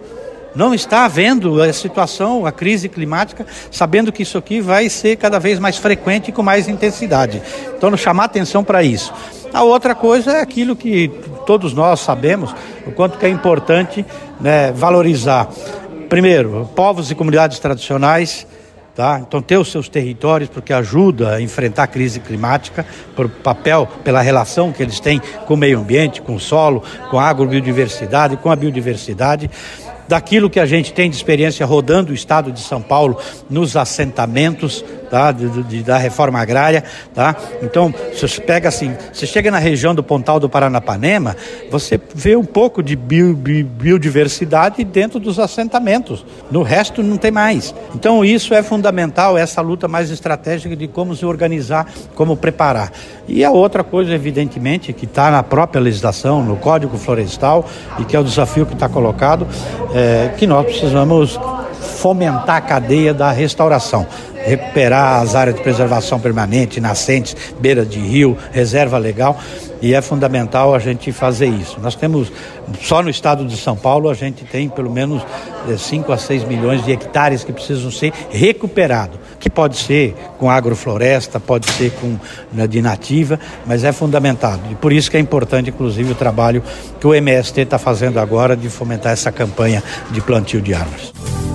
não está vendo a situação, a crise climática, sabendo que isso aqui vai ser cada vez mais frequente e com mais intensidade. Então, chamar atenção para isso. A outra coisa é aquilo que todos nós sabemos, o quanto que é importante, né, valorizar, primeiro, povos e comunidades tradicionais, tá? Então, ter os seus territórios, porque ajuda a enfrentar a crise climática, por papel, pela relação que eles têm com o meio ambiente, com o solo, com a agrobiodiversidade, com a biodiversidade. Daquilo que a gente tem de experiência rodando o estado de São Paulo nos assentamentos, tá, da reforma agrária, tá? Então, você pega assim, você chega na região do Pontal do Paranapanema, você vê um pouco de biodiversidade dentro dos assentamentos, no resto não tem mais. Então, isso é fundamental, essa luta mais estratégica de como se organizar, como preparar. E a outra coisa, evidentemente, que está na própria legislação, no Código Florestal, e que é o desafio que está colocado, que nós precisamos fomentar a cadeia da restauração, recuperar as áreas de preservação permanente, nascentes, beira de rio, reserva legal, e é fundamental a gente fazer isso. Nós temos, só no estado de São Paulo, a gente tem pelo menos 5 a 6 milhões de hectares que precisam ser recuperados, que pode ser com agrofloresta, pode ser de nativa, mas é fundamental. E por isso que é importante, inclusive, o trabalho que o MST está fazendo agora de fomentar essa campanha de plantio de árvores.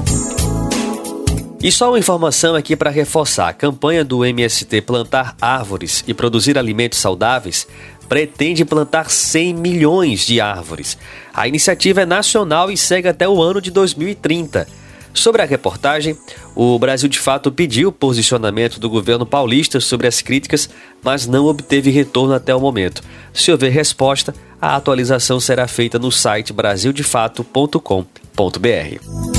E só uma informação aqui para reforçar: a campanha do MST Plantar Árvores e Produzir Alimentos Saudáveis pretende plantar 100 milhões de árvores. A iniciativa é nacional e segue até o ano de 2030. Sobre a reportagem, o Brasil de Fato pediu o posicionamento do governo paulista sobre as críticas, mas não obteve retorno até o momento. Se houver resposta, a atualização será feita no site brasildefato.com.br.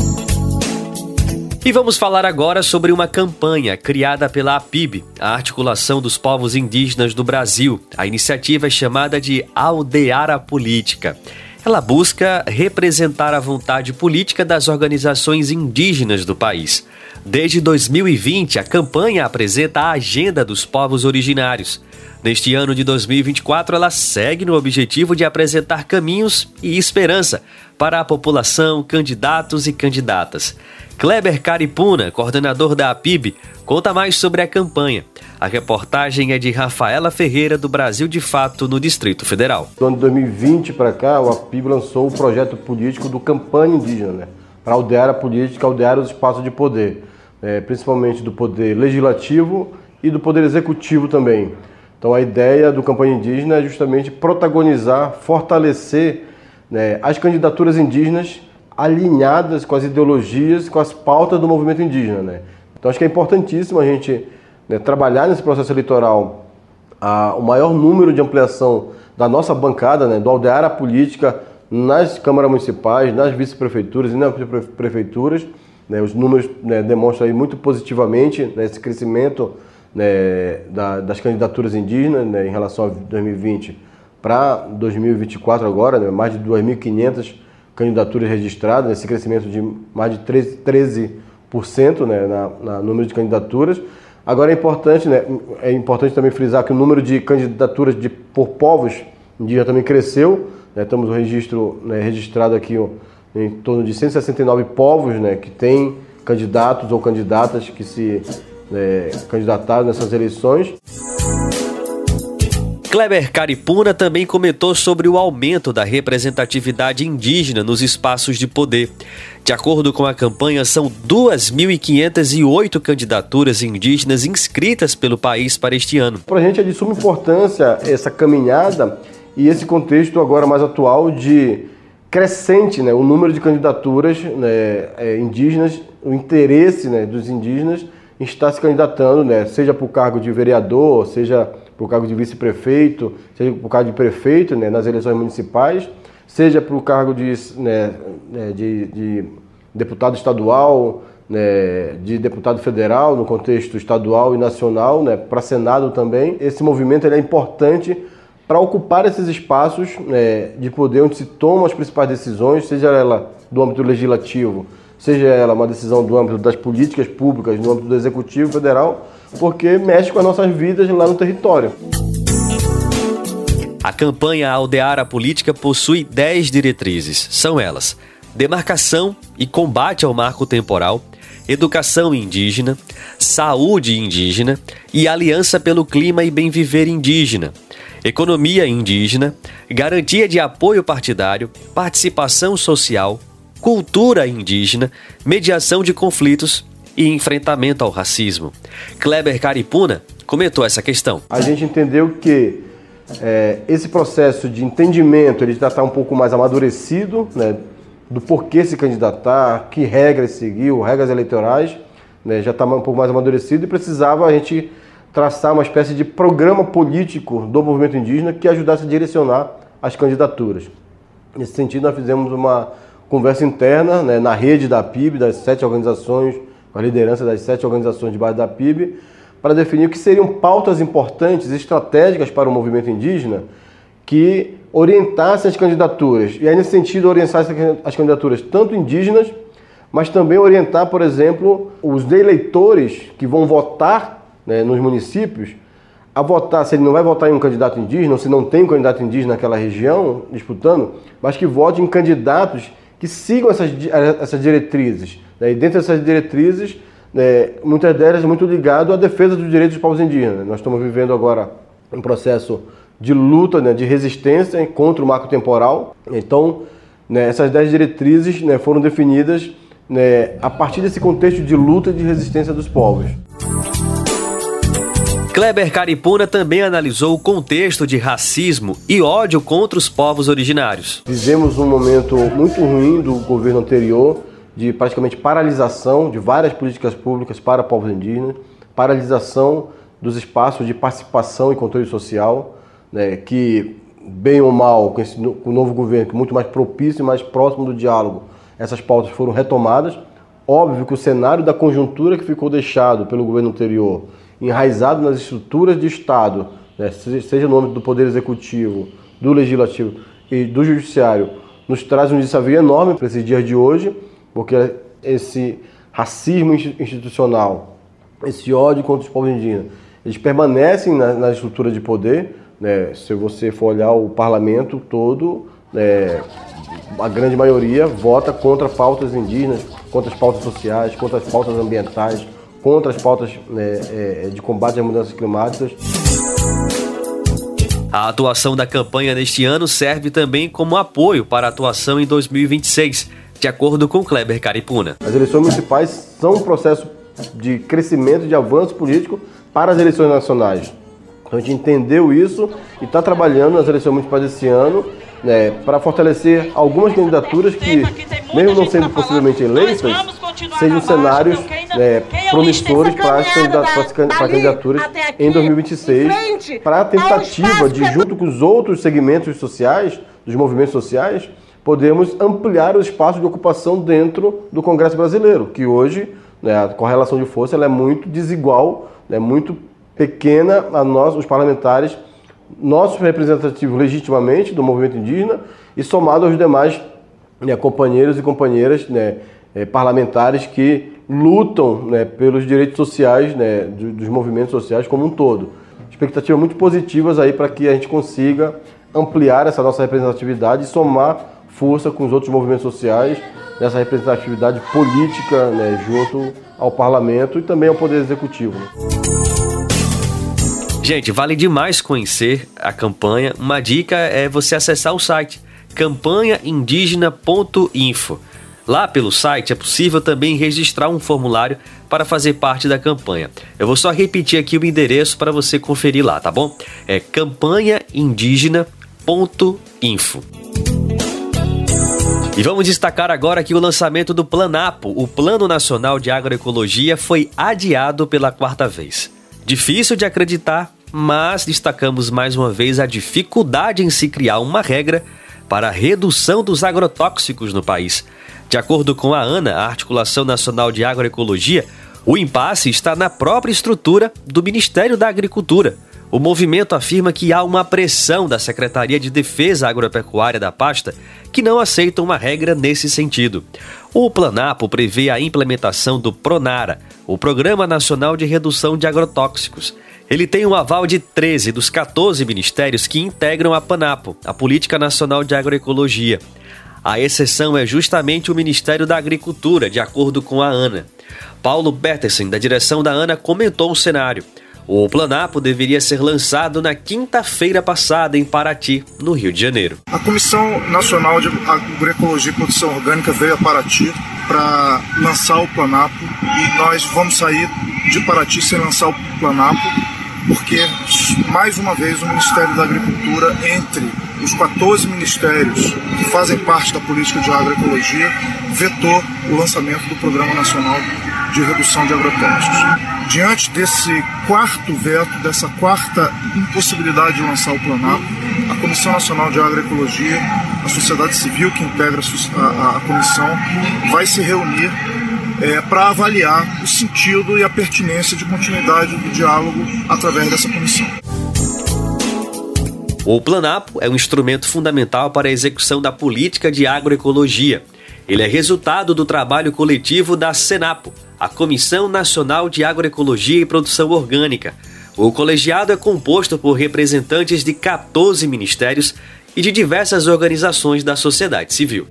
E vamos falar agora sobre uma campanha criada pela APIB, a Articulação dos Povos Indígenas do Brasil. A iniciativa é chamada de Aldeara Política. Ela busca representar a vontade política das organizações indígenas do país. Desde 2020, a campanha apresenta a agenda dos povos originários. Neste ano de 2024, ela segue no objetivo de apresentar caminhos e esperança para a população, candidatos e candidatas. Kleber Caripuna, coordenador da APIB, conta mais sobre a campanha. A reportagem é de Rafaela Ferreira, do Brasil de Fato, no Distrito Federal. Do ano de 2020 para cá, o APIB lançou o projeto político do Campanha Indígena, né? Para aldear a política, aldear os espaços de poder, principalmente do poder legislativo e do poder executivo também. Então a ideia do Campanha Indígena é justamente protagonizar, fortalecer, né, as candidaturas indígenas alinhadas com as ideologias, com as pautas do movimento indígena, né? Então acho que é importantíssimo a gente, né, trabalhar nesse processo eleitoral o maior número de ampliação da nossa bancada, né, do aldear a política nas câmaras municipais, nas vice-prefeituras e nas prefeituras, né? Os números, né, demonstram aí muito positivamente, né, esse crescimento, né, das candidaturas indígenas, né, em relação a 2020 para 2024 agora, né, mais de 2.500 candidaturas registradas, esse crescimento de mais de 13%, né, no número de candidaturas. Agora é importante também frisar que o número de candidaturas por povos indígenas também cresceu, né, temos um registro, né, registrado aqui em torno de 169 povos, né, que têm candidatos ou candidatas que se candidataram nessas eleições. Kleber Caripuna também comentou sobre o aumento da representatividade indígena nos espaços de poder. De acordo com a campanha, são 2.508 candidaturas indígenas inscritas pelo país para este ano. Para a gente é de suma importância essa caminhada e esse contexto agora mais atual de crescente, né, o número de candidaturas, né, indígenas, o interesse, né, dos indígenas em estar se candidatando, né, seja para o cargo de vereador, seja para o cargo de vice-prefeito, seja para o cargo de prefeito, né, nas eleições municipais, seja para o cargo de deputado estadual, né, de deputado federal, no contexto estadual e nacional, né, para Senado também. Esse movimento ele é importante para ocupar esses espaços, né, de poder onde se tomam as principais decisões, seja ela do âmbito legislativo, seja ela uma decisão do âmbito das políticas públicas, no âmbito do executivo federal, porque mexe com as nossas vidas lá no território. A campanha Aldear a Política possui 10 diretrizes. São elas: demarcação e combate ao marco temporal, educação indígena, saúde indígena e aliança pelo clima e bem-viver indígena, economia indígena, garantia de apoio partidário, participação social, cultura indígena, mediação de conflitos e enfrentamento ao racismo. Kleber Caripuna comentou essa questão. A gente entendeu que esse processo de entendimento ele já está um pouco mais amadurecido, né, do porquê se candidatar, que regras seguiu, regras eleitorais, né, já está um pouco mais amadurecido e precisava a gente traçar uma espécie de programa político do movimento indígena que ajudasse a direcionar as candidaturas. Nesse sentido, nós fizemos uma conversa interna, né, na rede da PIB, das 7 organizações, com a liderança das 7 organizações de base da PIB, para definir o que seriam pautas importantes, estratégicas para o movimento indígena, que orientassem as candidaturas. E aí, nesse sentido, orientar as candidaturas tanto indígenas, mas também orientar, por exemplo, os eleitores que vão votar, né, nos municípios, a votar, se ele não vai votar em um candidato indígena, ou se não tem um candidato indígena naquela região disputando, mas que vote em candidatos que sigam essas diretrizes. Né? E dentro dessas diretrizes, muitas delas muito ligado à defesa dos direitos dos povos indígenas. Nós estamos vivendo agora um processo de luta, né, de resistência contra o marco temporal. Então, né, essas 10 diretrizes, né, foram definidas, né, a partir desse contexto de luta e de resistência dos povos. Kleber Caripuna também analisou o contexto de racismo e ódio contra os povos originários. Vivemos um momento muito ruim do governo anterior, de praticamente paralisação de várias políticas públicas para povos indígenas, paralisação dos espaços de participação e controle social, né, que, bem ou mal, com o novo governo, que é muito mais propício e mais próximo do diálogo, essas pautas foram retomadas. Óbvio que o cenário da conjuntura que ficou deixado pelo governo anterior, enraizado nas estruturas de Estado, né, seja no âmbito do Poder Executivo, do Legislativo e do Judiciário, nos traz um desafio enorme para esses dias de hoje, porque esse racismo institucional, esse ódio contra os povos indígenas, eles permanecem na estrutura de poder, né? Se você for olhar o parlamento todo, a grande maioria vota contra pautas indígenas, contra as pautas sociais, contra as pautas ambientais, contra as pautas de combate às mudanças climáticas. A atuação da campanha neste ano serve também como apoio para a atuação em 2026, de acordo com Kleber Caripuna. As eleições municipais são um processo de crescimento, de avanço político para as eleições nacionais. Então a gente entendeu isso e está trabalhando nas eleições municipais desse ano, né, para fortalecer algumas candidaturas que, mesmo não sendo possivelmente eleitas, sejam cenários promissores para as candidaturas em 2026, para a tentativa de, junto com os outros segmentos sociais, dos movimentos sociais, podemos ampliar o espaço de ocupação dentro do Congresso Brasileiro, que hoje, né, a correlação de força ela é muito desigual, é muito pequena a nós, os parlamentares, nossos representativos legitimamente do movimento indígena e somado aos demais, né, companheiros e companheiras, né, parlamentares que lutam, né, pelos direitos sociais, né, dos movimentos sociais como um todo. Expectativas muito positivas aí para que a gente consiga ampliar essa nossa representatividade e somar força com os outros movimentos sociais nessa representatividade política, né, junto ao parlamento e também ao poder executivo. Né? Gente, vale demais conhecer a campanha. Uma dica é você acessar o site campanhaindígena.info. Lá pelo site é possível também registrar um formulário para fazer parte da campanha. Eu vou só repetir aqui o endereço para você conferir lá, tá bom? É campanhaindígena.info. E vamos destacar agora que o lançamento do Planapo, o Plano Nacional de Agroecologia, foi adiado pela 4ª vez. Difícil de acreditar, mas destacamos mais uma vez a dificuldade em se criar uma regra para a redução dos agrotóxicos no país. De acordo com a ANA, a Articulação Nacional de Agroecologia, o impasse está na própria estrutura do Ministério da Agricultura. O movimento afirma que há uma pressão da Secretaria de Defesa Agropecuária da pasta que não aceita uma regra nesse sentido. O Planapo prevê a implementação do PRONARA, o Programa Nacional de Redução de Agrotóxicos. Ele tem um aval de 13 dos 14 ministérios que integram a PANAPO, a Política Nacional de Agroecologia. A exceção é justamente o Ministério da Agricultura, de acordo com a ANA. Paulo Bertelsen, da direção da ANA, comentou o cenário. O Planapo deveria ser lançado na quinta-feira passada em Paraty, no Rio de Janeiro. A Comissão Nacional de Agroecologia e Produção Orgânica veio a Paraty para lançar o Planapo e nós vamos sair de Paraty sem lançar o Planapo porque, mais uma vez, o Ministério da Agricultura, entre os 14 ministérios que fazem parte da política de agroecologia, vetou o lançamento do Programa Nacional de Redução de Agrotóxicos. Diante desse quarto veto, dessa quarta impossibilidade de lançar o Planapo, a Comissão Nacional de Agroecologia, a sociedade civil que integra a comissão, vai se reunir para avaliar o sentido e a pertinência de continuidade do diálogo através dessa comissão. O Planapo é um instrumento fundamental para a execução da política de agroecologia. Ele é resultado do trabalho coletivo da Senapo, a Comissão Nacional de Agroecologia e Produção Orgânica. O colegiado é composto por representantes de 14 ministérios e de diversas organizações da sociedade civil.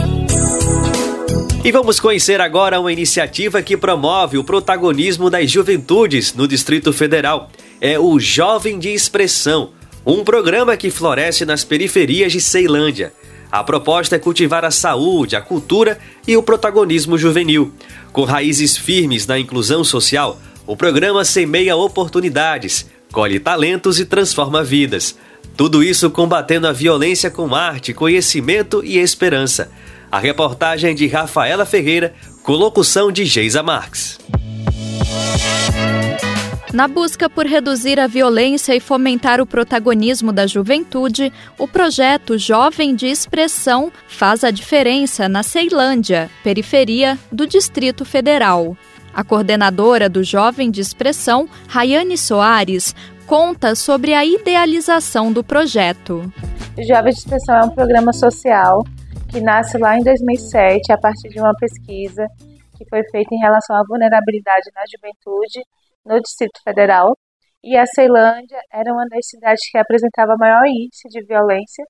E vamos conhecer agora uma iniciativa que promove o protagonismo das juventudes no Distrito Federal. É o Jovem de Expressão, um programa que floresce nas periferias de Ceilândia. A proposta é cultivar a saúde, a cultura e o protagonismo juvenil. Com raízes firmes na inclusão social, o programa semeia oportunidades, colhe talentos e transforma vidas. Tudo isso combatendo a violência com arte, conhecimento e esperança. A reportagem de Rafaela Ferreira, com locução de Geisa Marques. Na busca por reduzir a violência e fomentar o protagonismo da juventude, o projeto Jovem de Expressão faz a diferença na Ceilândia, periferia do Distrito Federal. A coordenadora do Jovem de Expressão, Rayane Soares, conta sobre a idealização do projeto. O Jovem de Expressão é um programa social que nasce lá em 2007, a partir de uma pesquisa que foi feita em relação à vulnerabilidade na juventude no Distrito Federal. E a Ceilândia era uma das cidades que apresentava maior índice de violência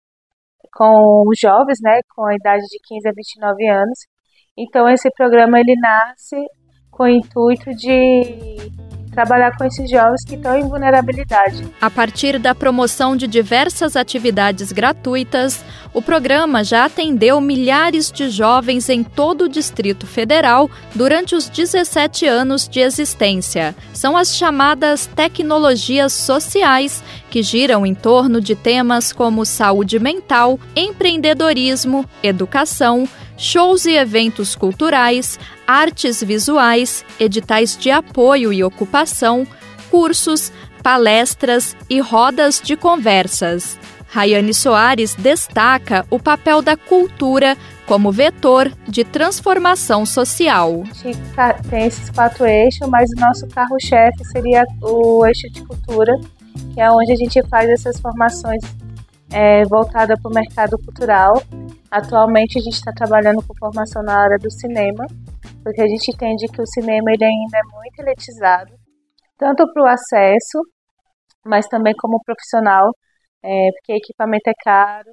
com os jovens, com a idade de 15 a 29 anos. Então, esse programa ele nasce com o intuito de trabalhar com esses jovens que estão em vulnerabilidade. A partir da promoção de diversas atividades gratuitas, o programa já atendeu milhares de jovens em todo o Distrito Federal durante os 17 anos de existência. São as chamadas tecnologias sociais, que giram em torno de temas como saúde mental, empreendedorismo, educação, shows e eventos culturais, artes visuais, editais de apoio e ocupação, cursos, palestras e rodas de conversas. Rayane Soares destaca o papel da cultura como vetor de transformação social. A gente tem esses 4 eixos, mas o nosso carro-chefe seria o eixo de cultura, que é onde a gente faz essas formações voltada para o mercado cultural. Atualmente a gente está trabalhando com formação na área do cinema, porque a gente entende que o cinema ele ainda é muito elitizado, tanto para o acesso, mas também como profissional, porque equipamento é caro.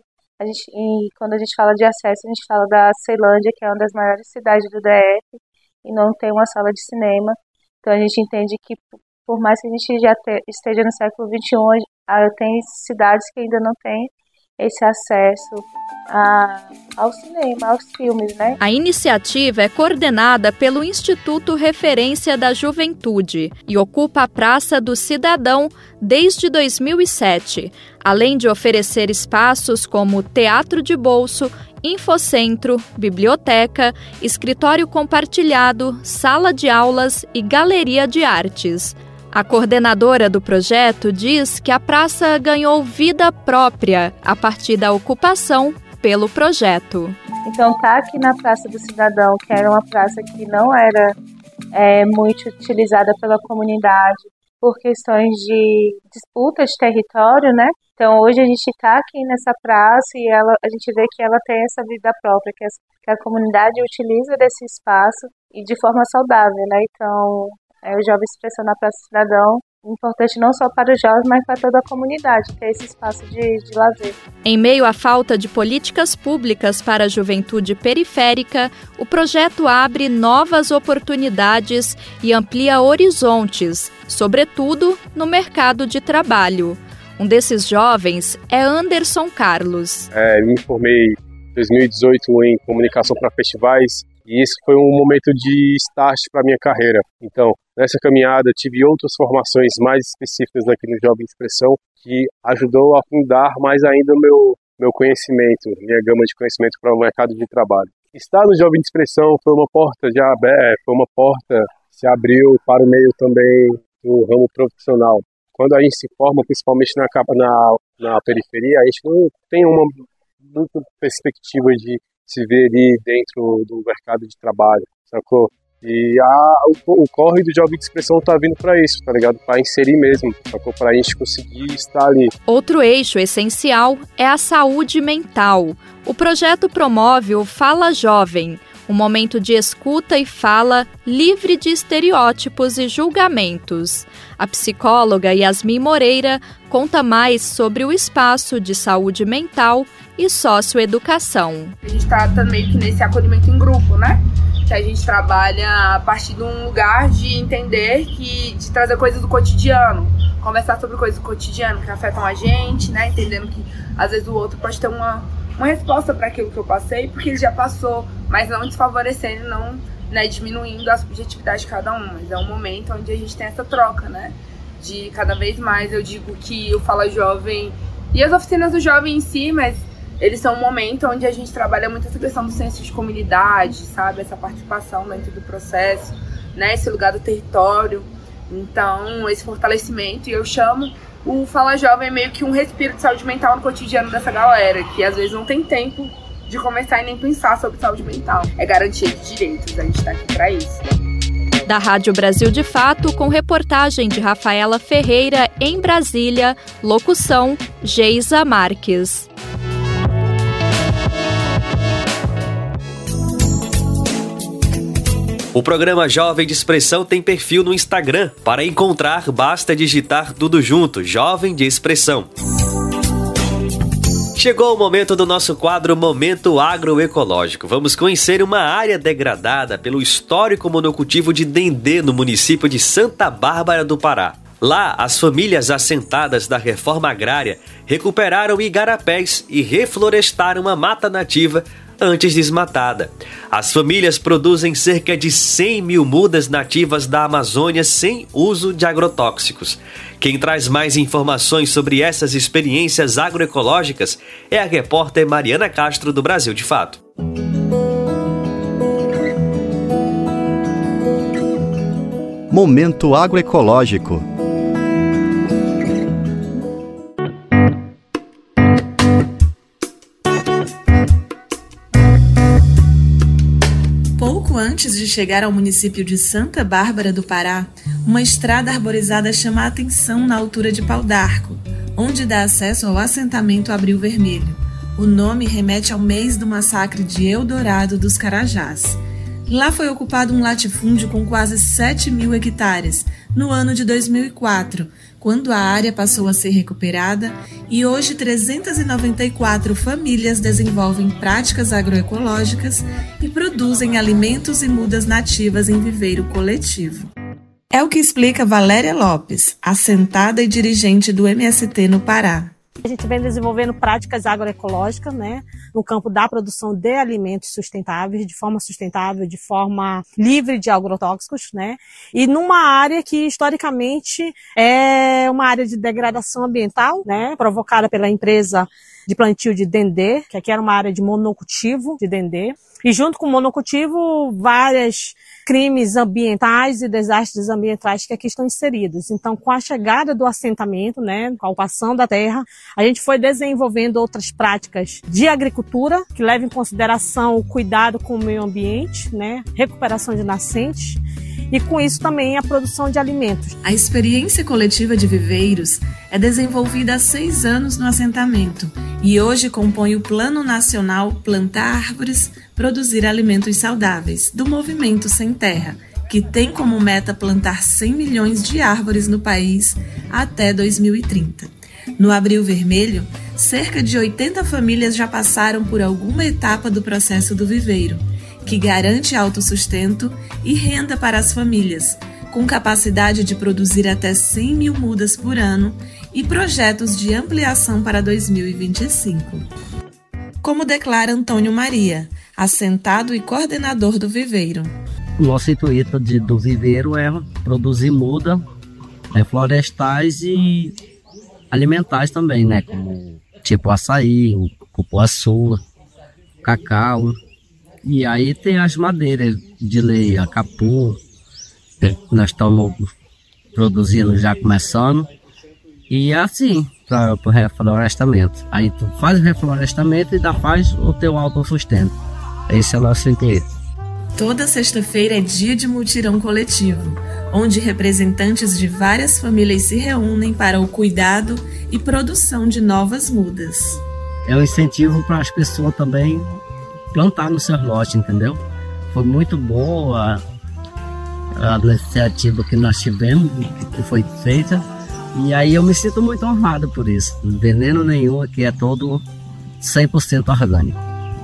E quando a gente fala de acesso, a gente fala da Ceilândia, que é uma das maiores cidades do DF, e não tem uma sala de cinema. Então a gente entende que, por mais que a gente já esteja no século XXI, tem cidades que ainda não têm esse acesso ao cinema, aos filmes, A iniciativa é coordenada pelo Instituto Referência da Juventude e ocupa a Praça do Cidadão desde 2007, além de oferecer espaços como teatro de bolso, infocentro, biblioteca, escritório compartilhado, sala de aulas e galeria de artes. A coordenadora do projeto diz que a praça ganhou vida própria a partir da ocupação pelo projeto. Então, tá aqui na Praça do Cidadão, que era uma praça que não era muito utilizada pela comunidade por questões de disputa de território, Então, hoje a gente está aqui nessa praça e a gente vê que ela tem essa vida própria, que a comunidade utiliza desse espaço e de forma saudável, Então, o Jovem Expressão na Praça do Cidadão importante não só para os jovens, mas para toda a comunidade, ter esse espaço de lazer. Em meio à falta de políticas públicas para a juventude periférica, o projeto abre novas oportunidades e amplia horizontes, sobretudo no mercado de trabalho. Um desses jovens é Anderson Carlos. Me formei em 2018 em comunicação para festivais e isso foi um momento de start para a minha carreira. Então, nessa caminhada, tive outras formações mais específicas aqui no Jovem Expressão que ajudou a afundar mais ainda o meu conhecimento, minha gama de conhecimento para o mercado de trabalho. Estar no Jovem Expressão foi uma porta já aberta, se abriu para o meio também do ramo profissional. Quando a gente se forma, principalmente na periferia, a gente não tem uma muita perspectiva de se ver ali dentro do mercado de trabalho, sacou? E o corre do Jovem de Expressão tá vindo para isso, tá ligado? Para inserir mesmo, sacou? Para a gente conseguir estar ali. Outro eixo essencial é a saúde mental. O projeto promove o Fala Jovem, um momento de escuta e fala livre de estereótipos e julgamentos. A psicóloga Yasmin Moreira conta mais sobre o espaço de saúde mental e socioeducação. A gente está meio que nesse acolhimento em grupo, né? Que a gente trabalha a partir de um lugar de entender de trazer coisas do cotidiano, conversar sobre coisas do cotidiano que afetam a gente, né? Entendendo que às vezes o outro pode ter uma resposta para aquilo que eu passei, porque ele já passou, mas não desfavorecendo, não, né, diminuindo a subjetividade de cada um. Mas é um momento onde a gente tem essa troca, né? De cada vez mais, eu digo que o Fala Jovem e as oficinas do jovem em si, mas eles são um momento onde a gente trabalha muito essa questão do senso de comunidade, sabe? Essa participação dentro do processo, né? Esse lugar do território. Então, esse fortalecimento, e eu chamo o Fala Jovem meio que um respiro de saúde mental no cotidiano dessa galera, que às vezes não tem tempo de conversar e nem pensar sobre saúde mental. É garantia de direitos, a gente tá aqui pra isso. Da Rádio Brasil de Fato, com reportagem de Rafaela Ferreira em Brasília, locução Geisa Marques. O programa Jovem de Expressão tem perfil no Instagram. Para encontrar, basta digitar tudo junto, Jovem de Expressão. Chegou o momento do nosso quadro Momento Agroecológico. Vamos conhecer uma área degradada pelo histórico monocultivo de dendê no município de Santa Bárbara do Pará. Lá, as famílias assentadas da reforma agrária recuperaram igarapés e reflorestaram a mata nativa antes desmatada. As famílias produzem cerca de 100 mil mudas nativas da Amazônia sem uso de agrotóxicos. Quem traz mais informações sobre essas experiências agroecológicas é a repórter Mariana Castro, do Brasil de Fato. Momento Agroecológico. Antes de chegar ao município de Santa Bárbara do Pará, uma estrada arborizada chama a atenção na altura de Pau d'Arco, onde dá acesso ao assentamento Abril Vermelho. O nome remete ao mês do massacre de Eldorado dos Carajás. Lá foi ocupado um latifúndio com quase 7 mil hectares, no ano de 2004, quando a área passou a ser recuperada e hoje 394 famílias desenvolvem práticas agroecológicas e produzem alimentos e mudas nativas em viveiro coletivo. É o que explica Valéria Lopes, assentada e dirigente do MST no Pará. A gente vem desenvolvendo práticas agroecológicas, né, no campo da produção de alimentos sustentáveis, de forma sustentável, de forma livre de agrotóxicos, né, e numa área que historicamente é uma área de degradação ambiental, né, provocada pela empresa de plantio de dendê, que aqui era uma área de monocultivo de dendê, e junto com o monocultivo, vários crimes ambientais e desastres ambientais que aqui estão inseridos. Então, com a chegada do assentamento, né, com a ocupação da terra, a gente foi desenvolvendo outras práticas de agricultura que levam em consideração o cuidado com o meio ambiente, né, recuperação de nascentes, e com isso também a produção de alimentos. A experiência coletiva de viveiros é desenvolvida há 6 anos no assentamento e hoje compõe o Plano Nacional Plantar Árvores, Produzir Alimentos Saudáveis, do Movimento Sem Terra, que tem como meta plantar 100 milhões de árvores no país até 2030. No Abril Vermelho, cerca de 80 famílias já passaram por alguma etapa do processo do viveiro, que garante autossustento e renda para as famílias, com capacidade de produzir até 100 mil mudas por ano e projetos de ampliação para 2025. Como declara Antônio Maria, assentado e coordenador do viveiro. O nosso intuito do viveiro é produzir muda florestais e alimentares também, né? Como tipo açaí, o cupuaçu, cacau. E aí tem as madeiras de lei, a capô, que nós estamos produzindo já começando. E assim, para o reflorestamento. Aí tu faz o reflorestamento e ainda faz o teu autossustento. Esse é o nosso intuito. Toda sexta-feira é dia de mutirão coletivo, onde representantes de várias famílias se reúnem para o cuidado e produção de novas mudas. É um incentivo para as pessoas também plantar no seu lote, entendeu? Foi muito boa a iniciativa que nós tivemos, que foi feita, e aí eu me sinto muito honrado por isso. Veneno nenhum aqui, é todo 100% orgânico.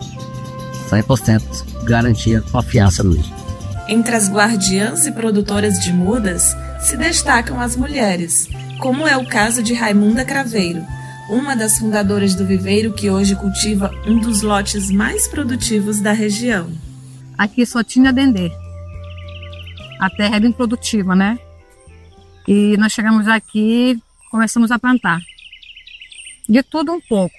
100% garantia, confiança mesmo. Entre as guardiãs e produtoras de mudas se destacam as mulheres, como é o caso de Raimunda Craveiro, uma das fundadoras do viveiro que hoje cultiva um dos lotes mais produtivos da região. Aqui só tinha dendê. A terra é bem produtiva, né? E nós chegamos aqui e começamos a plantar. De tudo um pouco.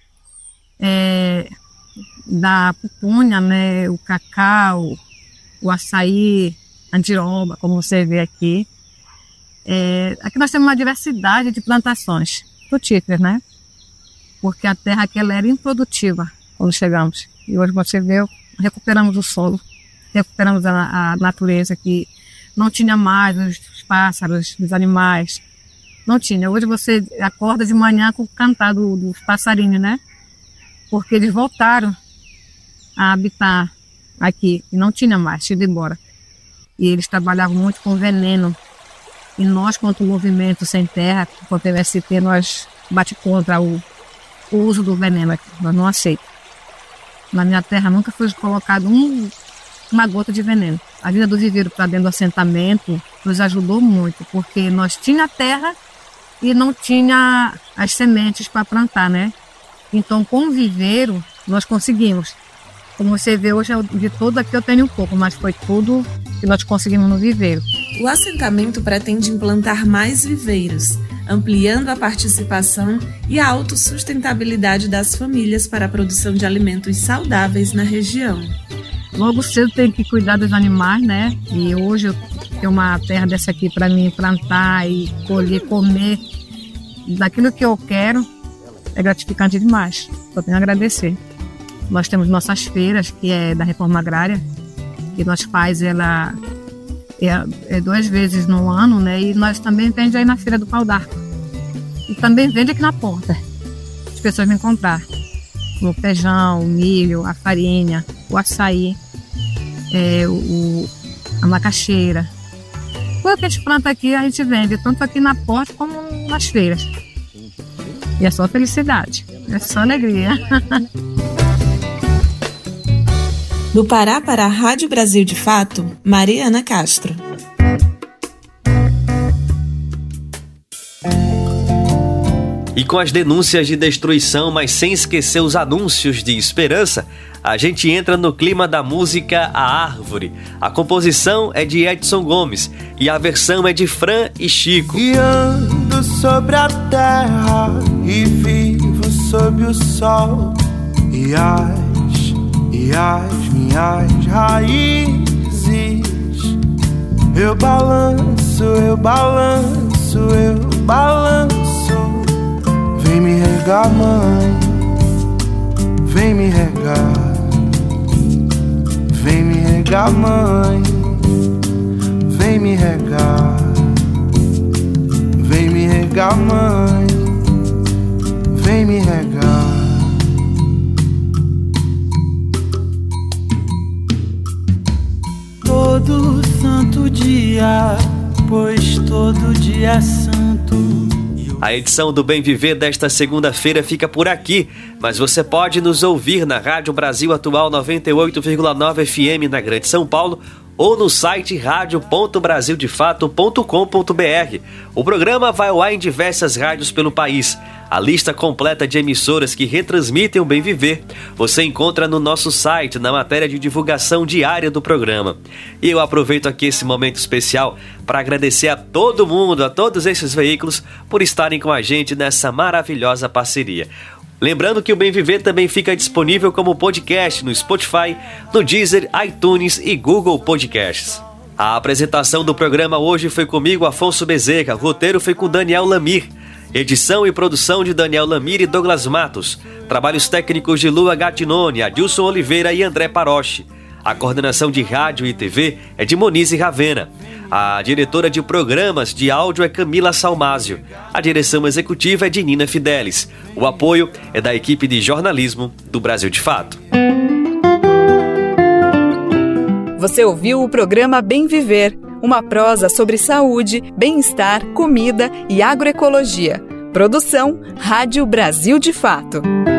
Da pupunha, né? O cacau, o açaí, andiroba, como você vê aqui. Aqui nós temos uma diversidade de plantações frutíferas, né? Porque a terra aqui ela era improdutiva quando chegamos. E hoje você vê, recuperamos o solo, recuperamos a natureza que não tinha mais os pássaros, os animais. Não tinha. Hoje você acorda de manhã com o cantar dos passarinhos, né? Porque eles voltaram a habitar aqui e não tinha mais, tinha ido embora. E eles trabalhavam muito com veneno. E nós, quanto movimento Sem Terra, quanto MST, nós bate contra o uso do veneno aqui. Nós não aceitamos. Na minha terra nunca foi colocado uma gota de veneno. A vida do viveiro para dentro do assentamento nos ajudou muito, porque nós tinha terra e não tinha as sementes para plantar, né? Então, com o viveiro, nós conseguimos. Como você vê hoje, de tudo aqui eu tenho um pouco, mas foi tudo que nós conseguimos no viveiro. O assentamento pretende implantar mais viveiros, ampliando a participação e a autossustentabilidade das famílias para a produção de alimentos saudáveis na região. Logo cedo tem que cuidar dos animais, né? E hoje eu tenho uma terra dessa aqui para mim plantar e colher, comer daquilo que eu quero. É gratificante demais. Só tenho a agradecer. Nós temos nossas feiras, que é da Reforma Agrária, que nós faz ela 2 vezes no ano, né? E nós também vende aí na Feira do Pau d'Arco. E também vende aqui na porta. As pessoas vêm comprar. O feijão, o milho, a farinha, o açaí, a macaxeira. Tudo que a gente planta aqui, a gente vende, tanto aqui na porta como nas feiras. E é só felicidade, é só alegria. Do Pará para a Rádio Brasil de Fato, Mariana Castro. E com as denúncias de destruição, mas sem esquecer os anúncios de esperança, a gente entra no clima da música A Árvore. A composição é de Edson Gomes e a versão é de Fran e Chico. E ando sobre a terra e vivo sob o sol, e as minhas raízes eu balanço, eu balanço, eu balanço. Vem me regar, mãe, vem me regar. Vem me regar, mãe, vem me regar. Vem me regar, mãe, vem me regar. todo santo dia, pois todo dia é santo. A edição do Bem Viver desta segunda-feira fica por aqui, mas você pode nos ouvir na Rádio Brasil Atual 98,9 FM na Grande São Paulo ou no site radio.brasildefato.com.br. O programa vai ao ar em diversas rádios pelo país. A lista completa de emissoras que retransmitem o Bem Viver você encontra no nosso site, na matéria de divulgação diária do programa. E eu aproveito aqui esse momento especial para agradecer a todo mundo, a todos esses veículos, por estarem com a gente nessa maravilhosa parceria. Lembrando que o Bem Viver também fica disponível como podcast no Spotify, no Deezer, iTunes e Google Podcasts. A apresentação do programa hoje foi comigo, Afonso Bezerra. O roteiro foi com Daniel Lamir. Edição e produção de Daniel Lamir e Douglas Matos. Trabalhos técnicos de Lua Gattinone, Adilson Oliveira e André Paroche. A coordenação de rádio e TV é de Monize Ravena. A diretora de programas de áudio é Camila Salmásio. A direção executiva é de Nina Fidelis. O apoio é da equipe de jornalismo do Brasil de Fato. Você ouviu o programa Bem Viver, uma prosa sobre saúde, bem-estar, comida e agroecologia. Produção Rádio Brasil de Fato.